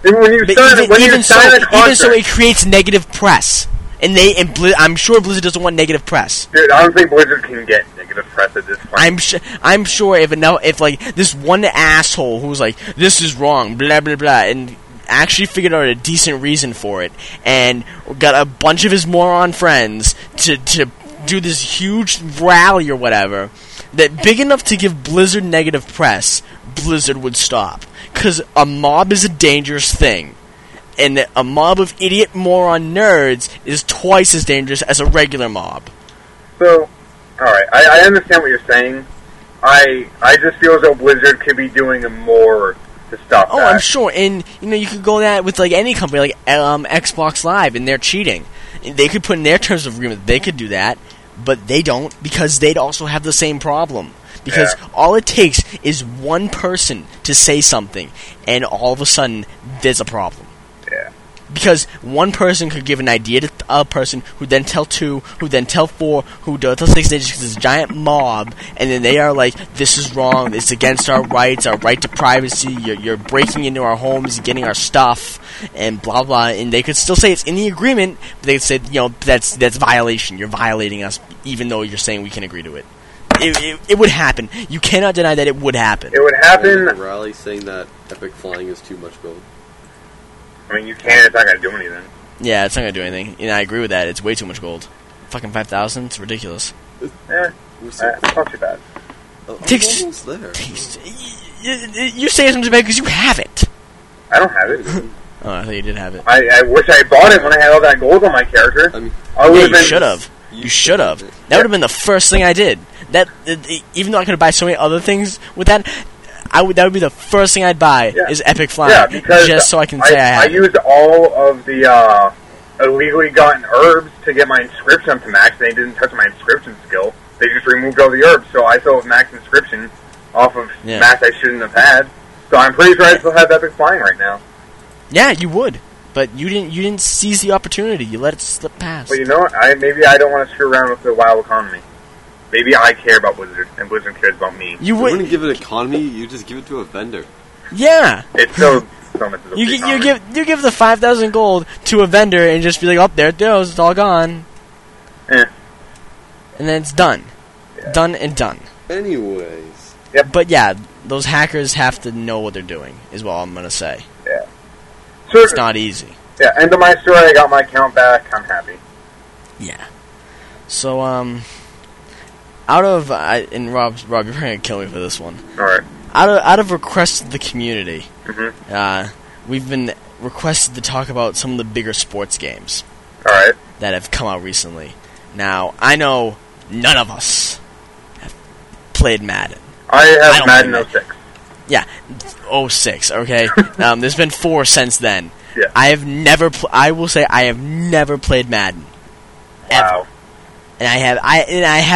Even so, it creates negative press. And I'm sure Blizzard doesn't want negative press. Dude, I don't think Blizzard can get negative press at this point. I'm sure if like this one asshole who was like, this is wrong, blah blah blah, and actually figured out a decent reason for it, and got a bunch of his moron friends to do this huge rally or whatever, that big enough to give Blizzard negative press, Blizzard would stop. Because a mob is a dangerous thing. And a mob of idiot moron nerds is twice as dangerous as a regular mob. So, alright, I understand what you're saying. I just feel as though Blizzard could be doing more to stop that. Oh, I'm sure. And, you know, you could go that with, like, any company, like Xbox Live, and they're cheating. They could put in their terms of agreement that they could do that, but they don't, because they'd also have the same problem. Because all it takes is one person to say something, and all of a sudden, there's a problem. Yeah. Because one person could give an idea to a person, who then tell two, who then tell four, who tell six, because this giant mob, and then they are like, this is wrong, it's against our rights, our right to privacy, you're breaking into our homes, you're getting our stuff, and blah blah, and they could still say it's in the agreement, but they could say, you know, that's violation, you're violating us, even though you're saying we can agree to it. It would happen. You cannot deny that it would happen. It would happen. The rally saying that epic flying is too much gold. I mean, you can't. It's not going to do anything. Yeah, it's not going to do anything. And I agree with that. It's way too much gold. Fucking 5,000. It's ridiculous. It's not too bad. Almost there. You say something bad because you have it. I don't have it. Oh, I thought you did have it. I wish I bought it when I had all that gold on my character. I mean, You should have. You should have. That would have been the first thing I did. Even though I could buy so many other things with that, that would be the first thing I'd buy is Epic Flying. Yeah, because just so I can say I have I used all of the illegally gotten herbs to get my inscription up to max. They didn't touch my inscription skill. They just removed all the herbs, so I still have max inscription off of max I shouldn't have had. So I'm pretty sure I still have Epic Flying right now. Yeah, you would. But you didn't seize the opportunity. You let it slip past. But you know what? Maybe I don't want to screw around with the WoW economy. Maybe I care about Blizzard, and Blizzard cares about me. You wouldn't give it economy. You just give it to a vendor. Yeah. It's so much of a you give the 5,000 gold to a vendor and just be like, oh, there it goes. It's all gone. And then it's done. Yeah. Done and done. Anyways. Yep. But yeah, those hackers have to know what they're doing, is what I'm going to say. Yeah. It's not easy. Yeah, end of my story, I got my account back, I'm happy. Yeah. So, out of, and Rob, you're going to kill me for this one. Alright. Out of requests of the community, mm-hmm. We've been requested to talk about some of the bigger sports games. Alright. That have come out recently. Now, I know none of us have played Madden. I have Madden 06. Yeah, 06, okay? There's been 4 since then. Yeah. I have never I will say I have never played Madden. Wow. Ever. And I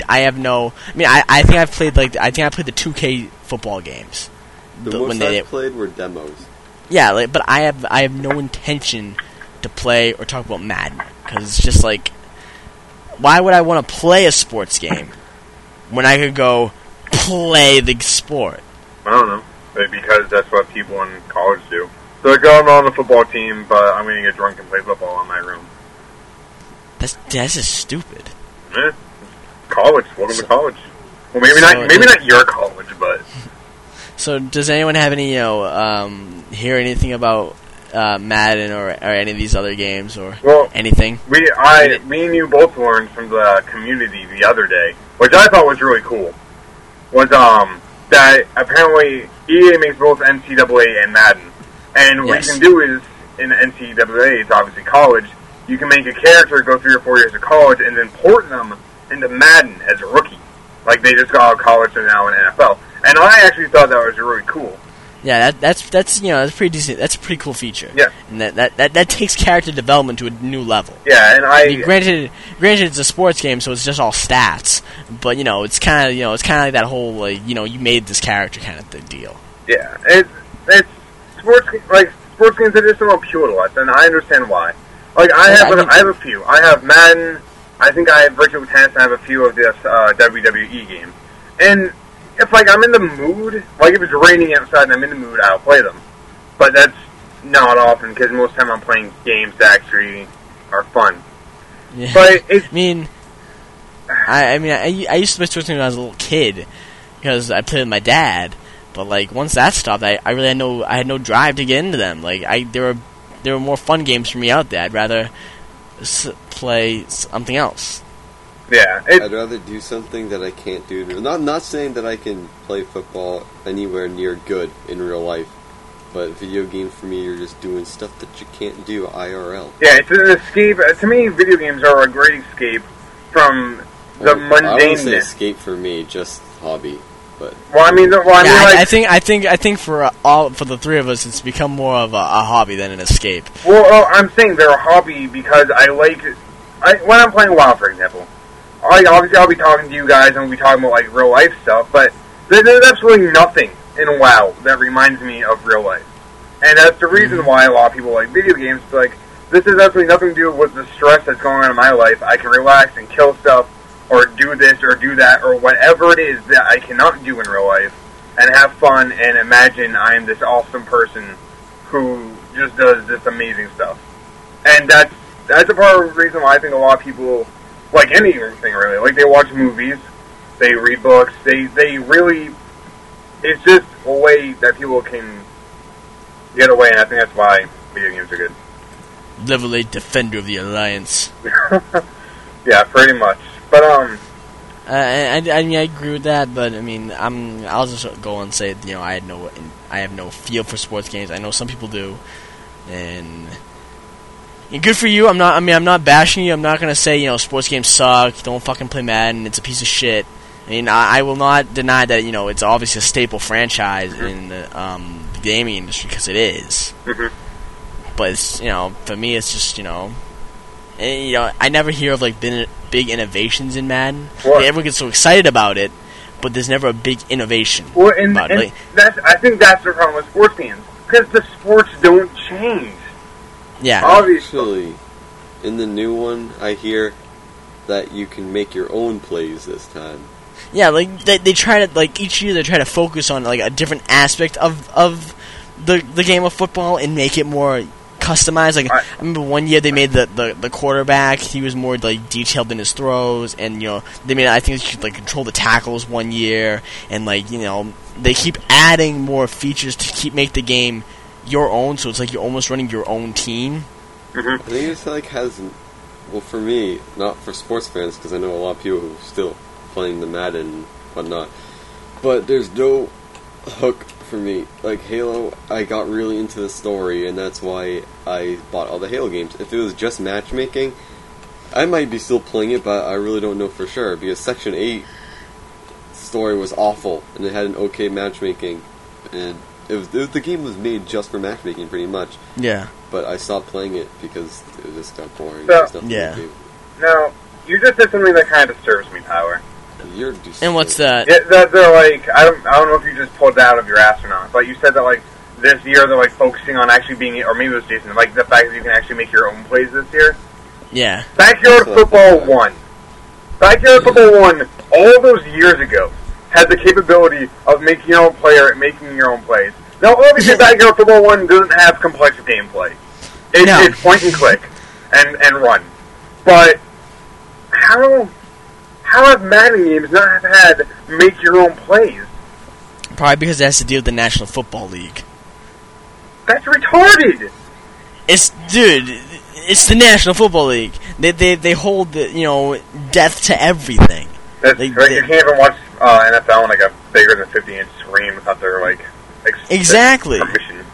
think I played the 2K football games. The most I played were demos. Yeah, but I have no intention to play or talk about Madden, because it's just like, why would I want to play a sports game when I could go play the sport? I don't know. Maybe because that's what people in college do. So like, I'm on the football team, but I'm going to get drunk and play football in my room. That's just stupid. College. Welcome to college. Well, maybe not your college, but. So, does anyone have any, hear anything about Madden or any of these other games or anything? Me and you both learned from the community the other day, which I thought was really cool. Was that apparently EA makes both NCAA and Madden, and what you can do is in NCAA, it's obviously college. You can make a character go 3 or 4 years of college and then port them into Madden as a rookie. Like, they just got out of college and now in NFL. And I actually thought that was really cool. Yeah, that's pretty decent. That's a pretty cool feature. Yeah. And that takes character development to a new level. Yeah, and I mean, granted it's a sports game, so it's just all stats. But it's kind of like that whole you made this character kind of the deal. Yeah, it's sports games that just don't appeal to us, and I understand why. Like I have a few. I have Madden. I think I have Virtual Tennis. I have a few of this WWE games. And if I'm in the mood, like if it's raining outside and I'm in the mood, I'll play them. But that's not often because most of the time I'm playing games that actually are fun. Yeah. But I used to play sports games when I was a little kid because I played with my dad. But once that stopped, I really had no drive to get into them. There were more fun games for me out there. I'd rather play something else. Yeah, I'd rather do something that I can't do. Not saying that I can play football anywhere near good in real life, but video games for me are just doing stuff that you can't do IRL. Yeah, it's an escape. To me, video games are a great escape from the mundaneness. I wouldn't say escape for me, just hobby. But I think for the three of us, it's become more of a hobby than an escape. Well, I'm saying they're a hobby because when I'm playing WoW, for example, obviously I'll be talking to you guys and we'll be talking about real life stuff, but there's absolutely nothing in WoW that reminds me of real life, and that's the reason why a lot of people like video games. This has absolutely nothing to do with the stress that's going on in my life. I can relax and kill stuff, or do this, or do that, or whatever it is that I cannot do in real life, and have fun and imagine I am this awesome person who just does this amazing stuff. And that's a part of the reason why I think a lot of people like anything really. They watch movies, they read books, they really, it's just a way that people can get away, and I think that's why video games are good. Level 8 Defender of the Alliance. Yeah, pretty much. But I mean, I agree with that, but I mean, I'll just go and say, I have no feel for sports games. I know some people do, and good for you. I'm not bashing you. I'm not gonna say, sports games suck. Don't fucking play Madden. It's a piece of shit. I mean, I will not deny that, it's obviously a staple franchise in the gaming industry, because it is. Mm-hmm. But it's, for me, it's just, I never hear of big innovations in Madden. Everyone gets so excited about it, but there's never a big innovation. Well, and I think that's the problem with sports games, because the sports don't change. Yeah. Obviously, in the new one, I hear that you can make your own plays this time. Yeah, they try to, each year they try to focus on, a different aspect of the game of football and make it more customized. I remember one year they made the quarterback, he was more, detailed in his throws, and, they made, I think he could, control the tackles one year, and, they keep adding more features to make the game your own, so it's you're almost running your own team. Mm-hmm. I think it's, well, for me, not for sports fans, because I know a lot of people who still playing the Madden and whatnot, but there's no hook for me. Halo, I got really into the story, and that's why I bought all the Halo games. If it was just matchmaking, I might be still playing it, but I really don't know for sure, because Section 8 story was awful, and it had an okay matchmaking, and the game was made just for matchmaking, pretty much. Yeah. But I stopped playing it because it just got boring. Yeah. Now, you just said something that kind of disturbs me, Tyler. You're and what's that? Yeah, that they're I don't know if you just pulled that out of your ass or not, but you said that this year they're focusing on actually being, or maybe it was Jason, the fact that you can actually make your own plays this year. Yeah. Backyard Football 1. Backyard Football 1, all those years ago, had the capability of making your own player and making your own plays. Now, obviously, Backyard Football 1 doesn't have complex gameplay. It's point and click and run. But how have Madden games not had make your own plays? Probably because it has to deal with the National Football League. That's retarded. It's the National Football League. They hold death to everything. That's right. You can't even watch NFL on a bigger than 50-inch screen without their exactly. permission.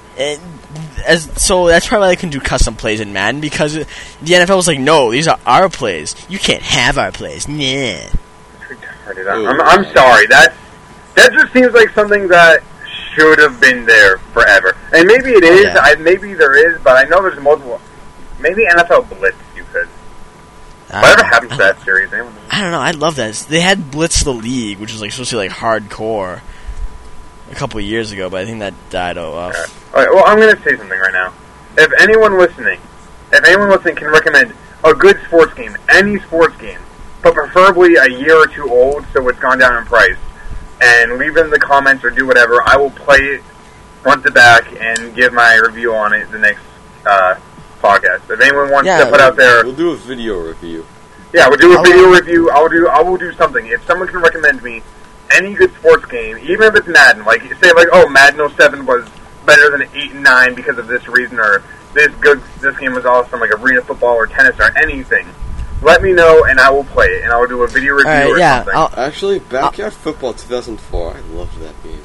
So that's probably why they can do custom plays in Madden, because the NFL was no, these are our plays. You can't have our plays. Nah. It's retarded. I'm sorry. That just seems like something that should have been there forever. And maybe it is. Yeah. Maybe there is, but I know there's multiple. Maybe NFL Blitz you could. Whatever happened to that series? Anyone know? I don't know. I love that. They had Blitz the League, which was supposed to be hardcore a couple of years ago, but I think that died off. All right, well, I'm going to say something right now. If anyone listening can recommend a good sports game, any sports game, but preferably a year or two old, so it's gone down in price, and leave it in the comments or do whatever, I will play it front to back and give my review on it the next podcast. If anyone wants to put out there, we'll do a video review. Yeah, we'll do a video review. I will do something. If someone can recommend me any good sports game, even if it's Madden, say Madden 07 was better than 8 and 9 because of this reason, or this game was awesome, arena football or tennis or anything. Let me know, and I will play it, and I will do a video review something. Actually, Backyard Football 2004, I loved that game.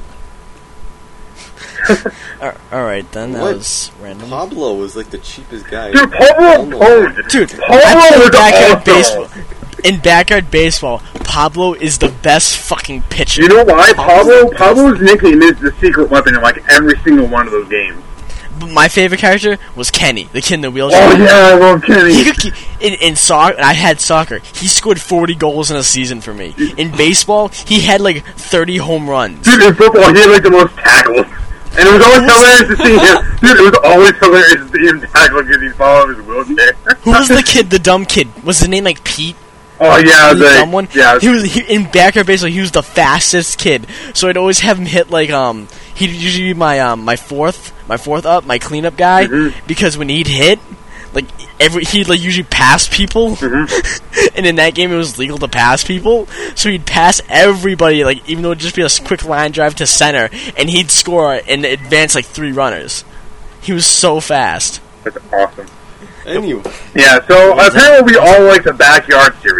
Alright, then. That was random. Pablo was the cheapest guy. Dude, Pablo posed! Dude, Pablo was Backyard awesome. Baseball. In Backyard Baseball, Pablo is the best fucking pitcher. You know why? Pablo's nickname is the secret weapon in every single one of those games. My favorite character was Kenny, the kid in the wheelchair. Oh yeah, I love Kenny. In soccer, I had soccer. He scored 40 goals in a season for me. In baseball, he had 30 home runs. Dude, in football, he had the most tackles. And it was always hilarious to see him. Dude, it was always hilarious to see him tackle because he's falling off his wheelchair. Who was the kid, the dumb kid? Was his name Pete? Oh yeah, the dumb one. Yeah, in Backyard Baseball, he was the fastest kid. So I'd always have him hit he'd usually be my fourth up, my cleanup guy, because when he'd hit, he'd usually pass people, and in that game it was legal to pass people, so he'd pass everybody, even though it'd just be a quick line drive to center, and he'd score and advance 3 runners. He was so fast. That's awesome. Anyway. Yeah, so apparently we all like the Backyard series.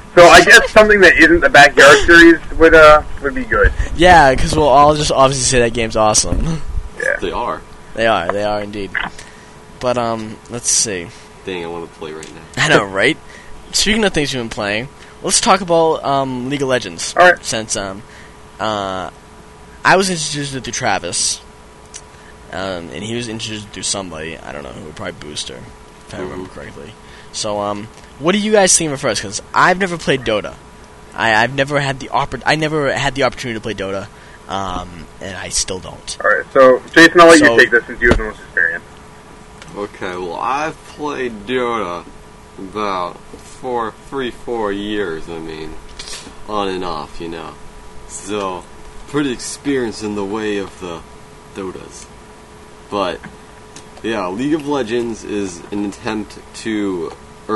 So I guess something that isn't the Backyard series would be good. Yeah, because we'll all just obviously say that game's awesome. Yeah. They are. They are indeed. But, let's see. Dang, I want to play right now. I know, right? Speaking of things you've been playing, let's talk about, League of Legends. Alright. Since, I was introduced through Travis, and he was introduced through somebody, I don't know who, probably Booster, if I remember correctly. So, what do you guys think of it first? Because I've never played Dota. I've never had the opportunity to play Dota, and I still don't. Alright, so Jason, I'll let you take this since you have the most experience. Okay, well, I've played Dota about 4 years, I mean, on and off, you know. So, pretty experienced in the way of the Dotas. But, yeah, League of Legends is an attempt to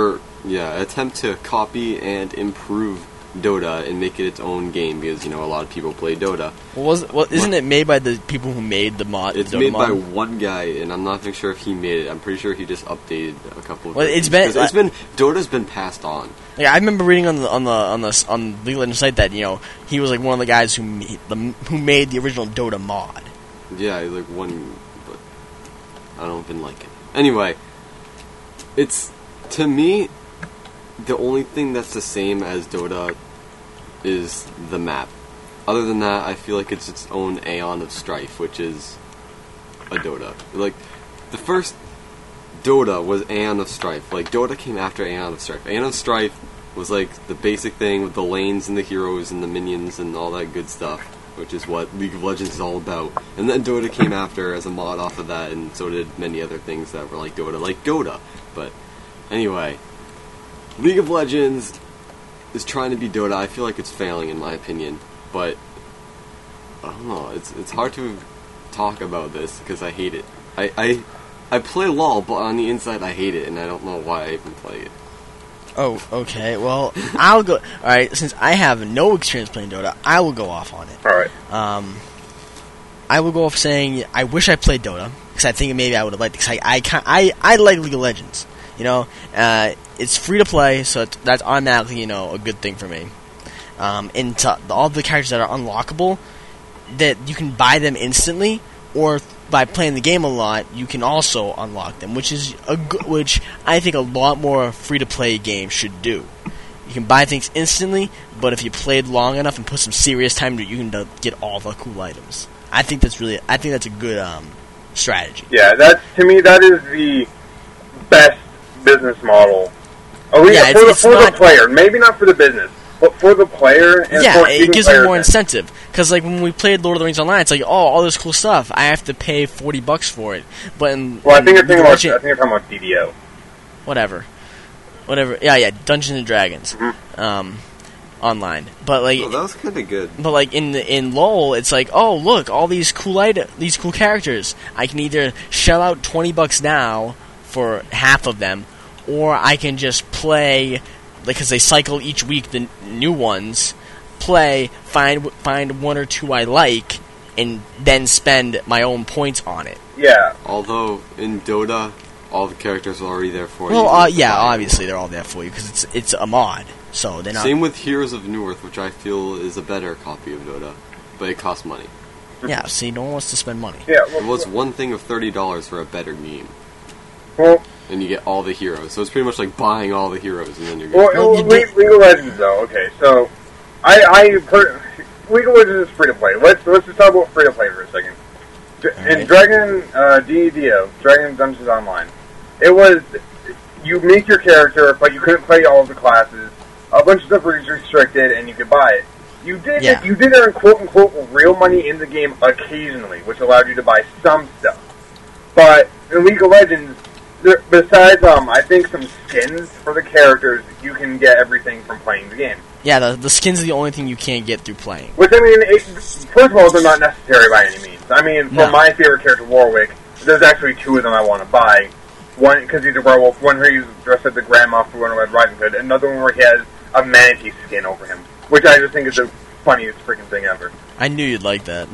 copy and improve Dota and make it its own game because, you know, a lot of people play Dota. Isn't it made by the people who made the mod? It's Dota made mod? by one guy, and I'm not even sure if he made it. I'm pretty sure he just updated a couple of. Well, Dota's been passed on. Yeah, I remember reading on the League of Legends site that, you know, he was like one of the guys who made the original Dota mod. Yeah, he's like one, but I don't even like it. Anyway, it's, to me, the only thing that's the same as Dota is the map. Other than that, I feel like it's its own Aeon of Strife, which is a Dota. Like, the first Dota was Aeon of Strife. Like, Dota came after Aeon of Strife. Aeon of Strife was like the basic thing with the lanes and the heroes and the minions and all that good stuff, which is what League of Legends is all about. And then Dota came after as a mod off of that, and so did many other things that were like Dota. But anyway, League of Legends is trying to be Dota. I feel like it's failing, in my opinion. But I don't know. It's hard to talk about this because I hate it. I play LOL, but on the inside I hate it, and I don't know why I even play it. Oh, okay. Well, I'll go. All right. Since I have no experience playing Dota, I will go off on it. All right. I will go off saying I wish I played Dota because I think maybe I would have liked it. Cause I like League of Legends. You know, it's free to play, so that's automatically, you know, a good thing for me. And all the characters that are unlockable, that you can buy them instantly, or by playing the game a lot, you can also unlock them, which I think a lot more free to play games should do. You can buy things instantly, but if you played long enough and put some serious time into it, you can get all the cool items. I think that's a good strategy. Yeah, to me that is the best business model. For the player, maybe not for the business, but for the player. And it gives them more incentive. Because like when we played Lord of the Rings Online, it's like, oh, all this cool stuff. I have to pay $40 for it. But I think you're talking about DDO. Whatever. Yeah, Dungeons and Dragons. Online, but like, that was kind of good. But like in LoL, it's like, oh look, all these cool characters. I can either shell out $20 now for half of them, or I can just play, because they cycle each week the new ones. Find one or two I like, and then spend my own points on it. Yeah. Although in Dota, all the characters are already there for you. Well, obviously they're all there for you because it's a mod. So they're not. Same with Heroes of Newerth, which I feel is a better copy of Dota, but it costs money. Yeah, see, no one wants to spend money. Yeah, it was one thing of $30 for a better game. Well, and you get all the heroes, so it's pretty much like buying all the heroes, and then you're good. League of Legends, though. Okay, so League of Legends is free to play. Let's just talk about free to play for a second. In Dragon DDO, Dragon Dungeons Online, it was you make your character, but you couldn't play all of the classes. A bunch of stuff was restricted, and you could buy it. You did earn quote unquote real money in the game occasionally, which allowed you to buy some stuff. But in League of Legends, besides I think some skins for the characters, you can get everything from playing the game. Yeah, the skins are the only thing you can't get through playing. Which, I mean, first of all, they're not necessary by any means. I mean, for my favorite character, Warwick, there's actually two of them I want to buy. One, because he's a werewolf. One where he's dressed as the Grandma for Red Riding Hood. Another one where he has a manatee skin over him. Which I just think is the funniest freaking thing ever. I knew you'd like that.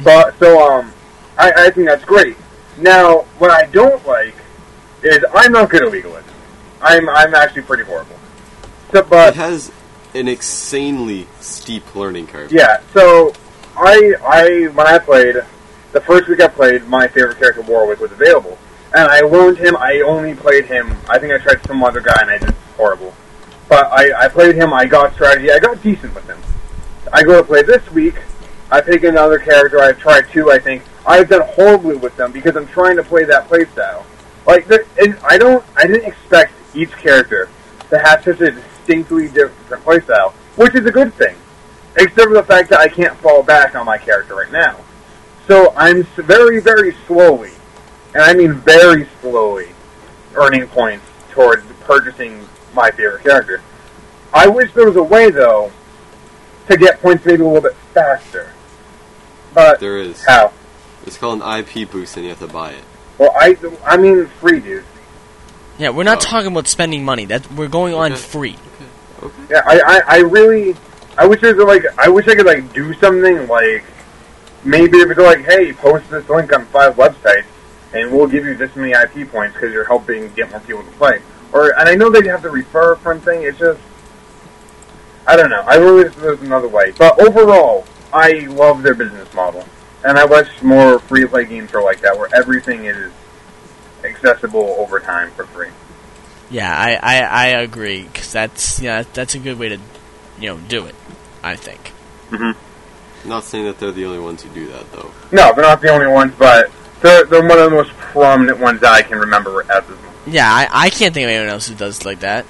I think that's great. Now, what I don't like is I'm not good at League of Legends. I'm actually pretty horrible. It has an insanely steep learning curve. Yeah, so when I played, the first week I played, my favorite character, Warwick, was available. And I learned him, I only played him, I think I tried some other guy and I did horrible. But I played him, I got strategy, I got decent with him. I go to play this week, I pick another character, I've tried two, I think. I've done horribly with them because I'm trying to play that playstyle. Like, I didn't expect each character to have such a distinctly different playstyle, which is a good thing. Except for the fact that I can't fall back on my character right now. So I'm very, very slowly, and I mean very slowly, earning points towards purchasing my favorite character. I wish there was a way, though, to get points maybe a little bit faster. But there is. How? It's called an IP boost, and you have to buy it. Well, I mean free, dude. Yeah, we're not talking about spending money. We're going on free. Okay. Yeah, I wish I could do something like maybe if it's like, hey, post this link on 5 websites and we'll give you this many IP points because you're helping get more people to play. And I know they have to refer for something. It's just, I don't know. I really wish there was another way. But overall, I love their business model, and I wish more free-to-play games are like that, where everything is accessible over time for free. Yeah, I agree, because that's a good way to, do it, I think. Mm-hmm. Not saying that they're the only ones who do that, though. No, they're not the only ones, but they're one of the most prominent ones that I can remember at this moment. Yeah, I can't think of anyone else who does like that.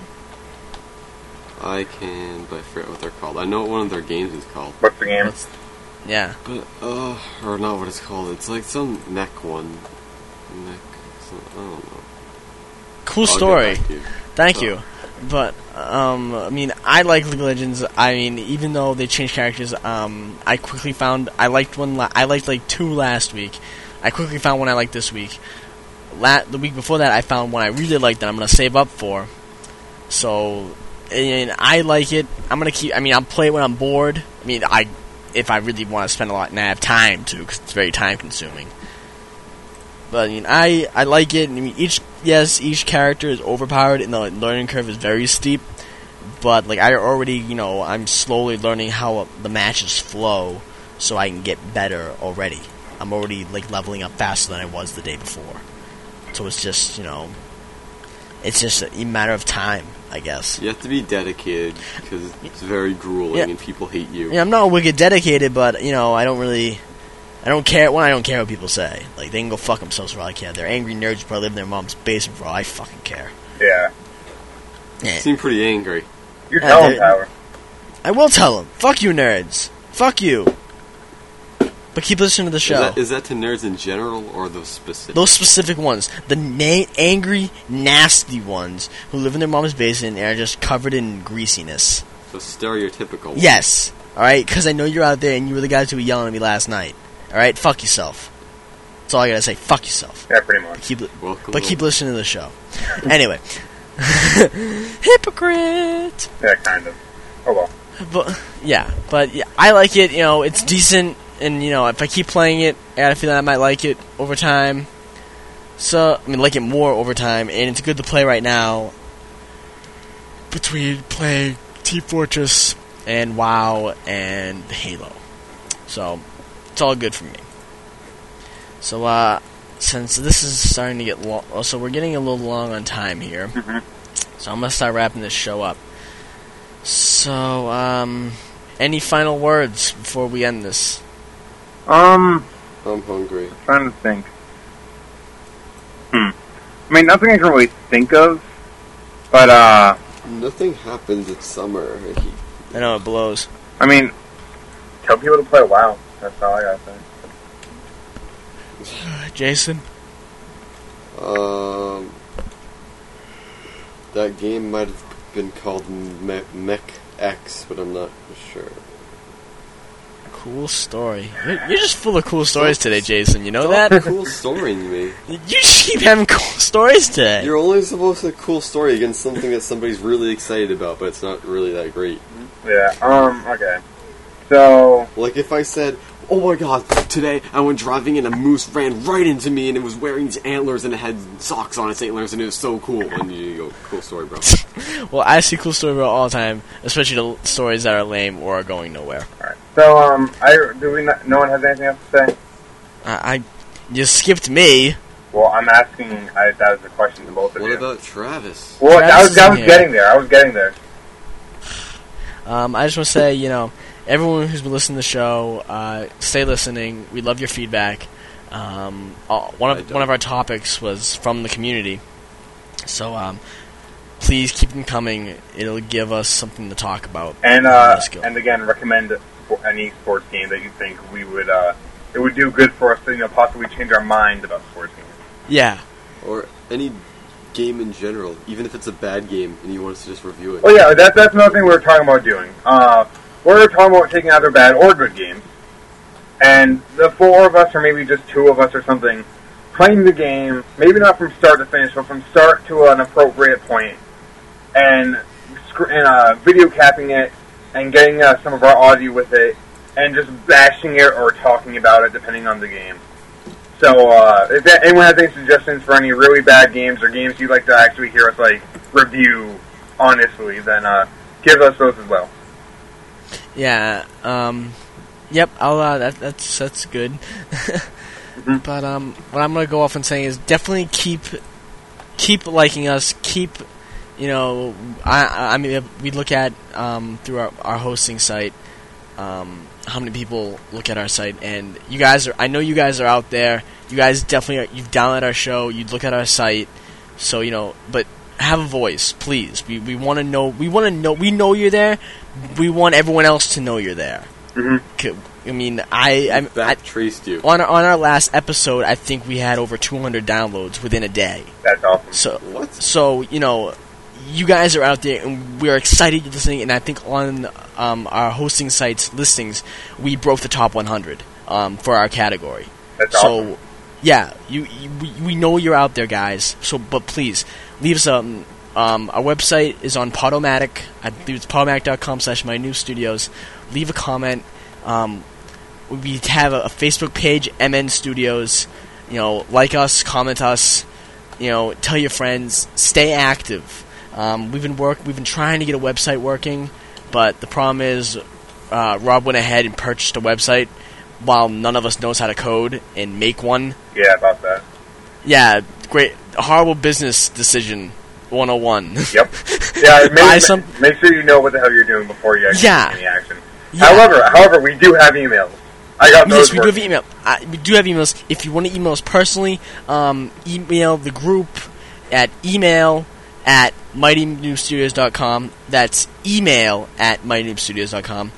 I can, but I forget what they're called. I know what one of their games is called. What's the game? Yeah. But, or not what it's called. It's like some mech one. I don't know. Cool story. Thank you. But, I mean, I like League of Legends. I mean, even though they changed characters, I quickly found, I liked like 2 last week. I quickly found one I liked this week. The week before that, I found one I really liked that I'm going to save up for. So, and I like it. I'll play it when I'm bored. I mean, if I really want to spend a lot and I have time to, because it's very time consuming. But, I mean, I like it. I mean, each character is overpowered and the learning curve is very steep. But, like, I already, I'm slowly learning how the matches flow so I can get better already. I'm already, like, leveling up faster than I was the day before. So it's just, it's just a matter of time, I guess. You have to be dedicated, because it's very grueling and people hate you. Yeah, I'm not wicked dedicated, but, I don't care what people say. Like, they can go fuck themselves for all I care. They're angry nerds who probably live in their mom's basement for all I fucking care. Yeah. You seem pretty angry. You tell them, Power. I will tell them. Fuck you, nerds. Fuck you. But keep listening to the show. Is that to nerds in general, or those specific? Those specific ones. The angry, nasty ones who live in their mom's basement and are just covered in greasiness. So stereotypical ones. Yes. Alright? Because I know you're out there and you were the guys who were yelling at me last night. Alright? Fuck yourself. That's all I gotta say. Fuck yourself. Yeah, pretty much. But keep listening to the show. Anyway. Hypocrite! Yeah, kind of. Oh well. But I like it. It's decent. And, if I keep playing it, I gotta feel that I might like it over time. So, like it more over time. And it's good to play right now between playing Team Fortress and WoW and Halo. So, it's all good for me. So, since this is starting to get long, so we're getting a little long on time here. Mm-hmm. So I'm gonna start wrapping this show up. So, any final words before we end this? I'm hungry. I'm trying to think. I mean, nothing I can really think of, but, Nothing happens. It's summer. I know, it blows. I mean, tell people to play WoW. That's all I gotta say. Jason? That game might have been called Mech X, but I'm not sure. Cool story. You're just full of cool stories today, Jason. You know Stop that? cool storying me. You just keep having cool stories today. You're only supposed to cool story against something that somebody's really excited about, but it's not really that great. Yeah, okay. So, Like if I said, "Oh my God, today I went driving and a moose ran right into me and it was wearing these antlers and it had socks on its antlers and it was so cool," and you go, "Cool story, bro." Well, I see cool stories all the time, especially the stories that are lame or are going nowhere. alright. So, no one has anything else to say? You skipped me. Well, I'm asking, that was the question to both of What you. about Travis? Well, Travis I is was here. getting there. I was getting there. I just want to say, everyone who's been listening to the show, stay listening. We love your feedback. One of our topics was from the community, so please keep them coming. It'll give us something to talk about. And Let's go. and again, recommend any sports game that you think we would it would do good for us to possibly change our mind about sports games. Yeah. Or any game in general, even if it's a bad game and you want us to just review it. Oh yeah, that's another thing we were talking about doing. We're talking about taking either bad or good games, and the four of us, or maybe just two of us or something, playing the game, maybe not from start to finish, but from start to an appropriate point, and video capping it, and getting some of our audio with it, and just bashing it or talking about it, depending on the game. So, if anyone has any suggestions for any really bad games or games you'd like to actually hear us review honestly, then give us those as well. Yeah. Yep. I'll. That's good. Mm-hmm. But what I'm gonna go off and saying is definitely keep liking us. Keep. I mean, we look at through our hosting site. How many people look at our site, and you guys are. I know you guys are out there. You guys definitely you've downloaded our show. You look at our site, so but have a voice, please. We want to know. We know you're there. We want everyone else to know you're there. Mm-hmm. I mean, I traced you on our last episode. I think we had over 200 downloads within a day. That's awesome. So What? So you guys are out there, and we're excited you're listening. And I think on our hosting sites listings, we broke the top 100 for our category. That's awesome. So, yeah, we know you're out there, guys. So, but please leave us our website is on Podomatic. I believe it's podomatic.com/mynewstudios. Leave a comment. We have a Facebook page, MN Studios. Like us, comment us. Tell your friends. Stay active. We've been trying to get a website working, but the problem is Rob went ahead and purchased a website while none of us knows how to code and make one. Yeah, about that. Yeah, great, horrible business decision 101. Yep. Yeah, make sure you know what the hell you're doing before you actually take any action. Yeah. However, we do have emails. I got those. Yes, we do have email. We do have emails. If you want to email us personally, email the group at email@mightynoobstudios.com. That's email@mightynoobstudios.com.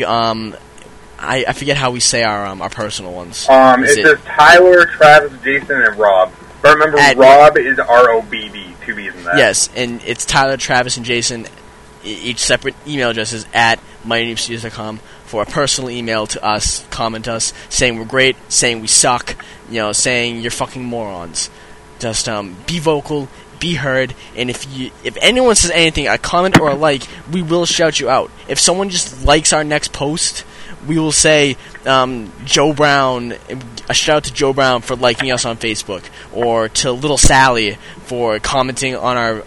I forget how we say our personal ones. It's just Tyler, Travis, Jason, and Rob. But remember, Rob is ROBB, 2 B's in that. Yes, and it's Tyler, Travis, and Jason. Each separate email addresses at mightynoobstudios.com for a personal email to us, comment us, saying we're great, saying we suck, saying you're fucking morons. Just be vocal, be heard, and if anyone says anything, a comment or a like, we will shout you out. If someone just likes our next post, we will say Joe Brown, a shout out to Joe Brown for liking us on Facebook, or to Little Sally for commenting on our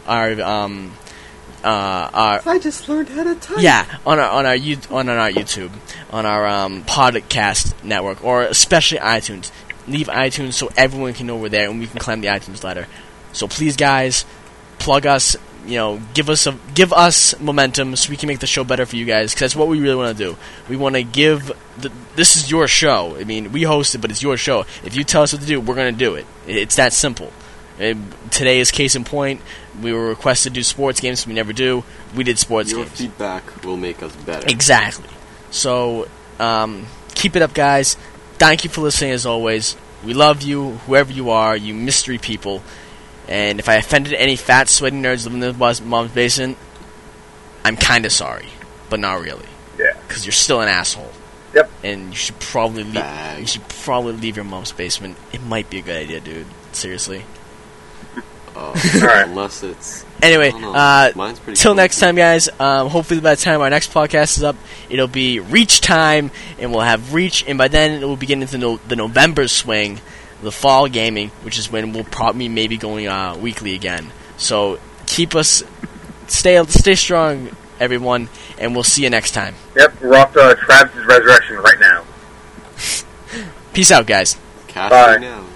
I just learned how to type. Yeah, on our YouTube, on our podcast network, or especially iTunes. Leave iTunes so everyone can know we're there and we can climb the iTunes ladder. So please, guys, plug us. Give us momentum so we can make the show better for you guys. Because that's what we really want to do. We want to give. This is your show. I mean, we host it, but it's your show. If you tell us what to do, we're going to do it. It's that simple. Today is case in point. We were requested to do sports games. We never do. We did sports games. Your feedback will make us better. Exactly. So, keep it up, guys. Thank you for listening, as always. We love you, whoever you are, you mystery people. And if I offended any fat, sweaty nerds living in the mom's basement, I'm kind of sorry. But not really. Yeah. Because you're still an asshole. Yep. And you should probably leave your mom's basement. It might be a good idea, dude. Seriously. Alright. Unless it's... Anyway, I don't know. Mine's pretty till cool. next time, guys. Hopefully by the time our next podcast is up, it'll be Reach time, and we'll have Reach, and by then it will begin into the November swing, the fall gaming, which is when we'll probably maybe going weekly again. So keep us, stay strong, everyone, and we'll see you next time. Yep, we're off to Travis' Resurrection right now. Peace out, guys. Casting Bye. out.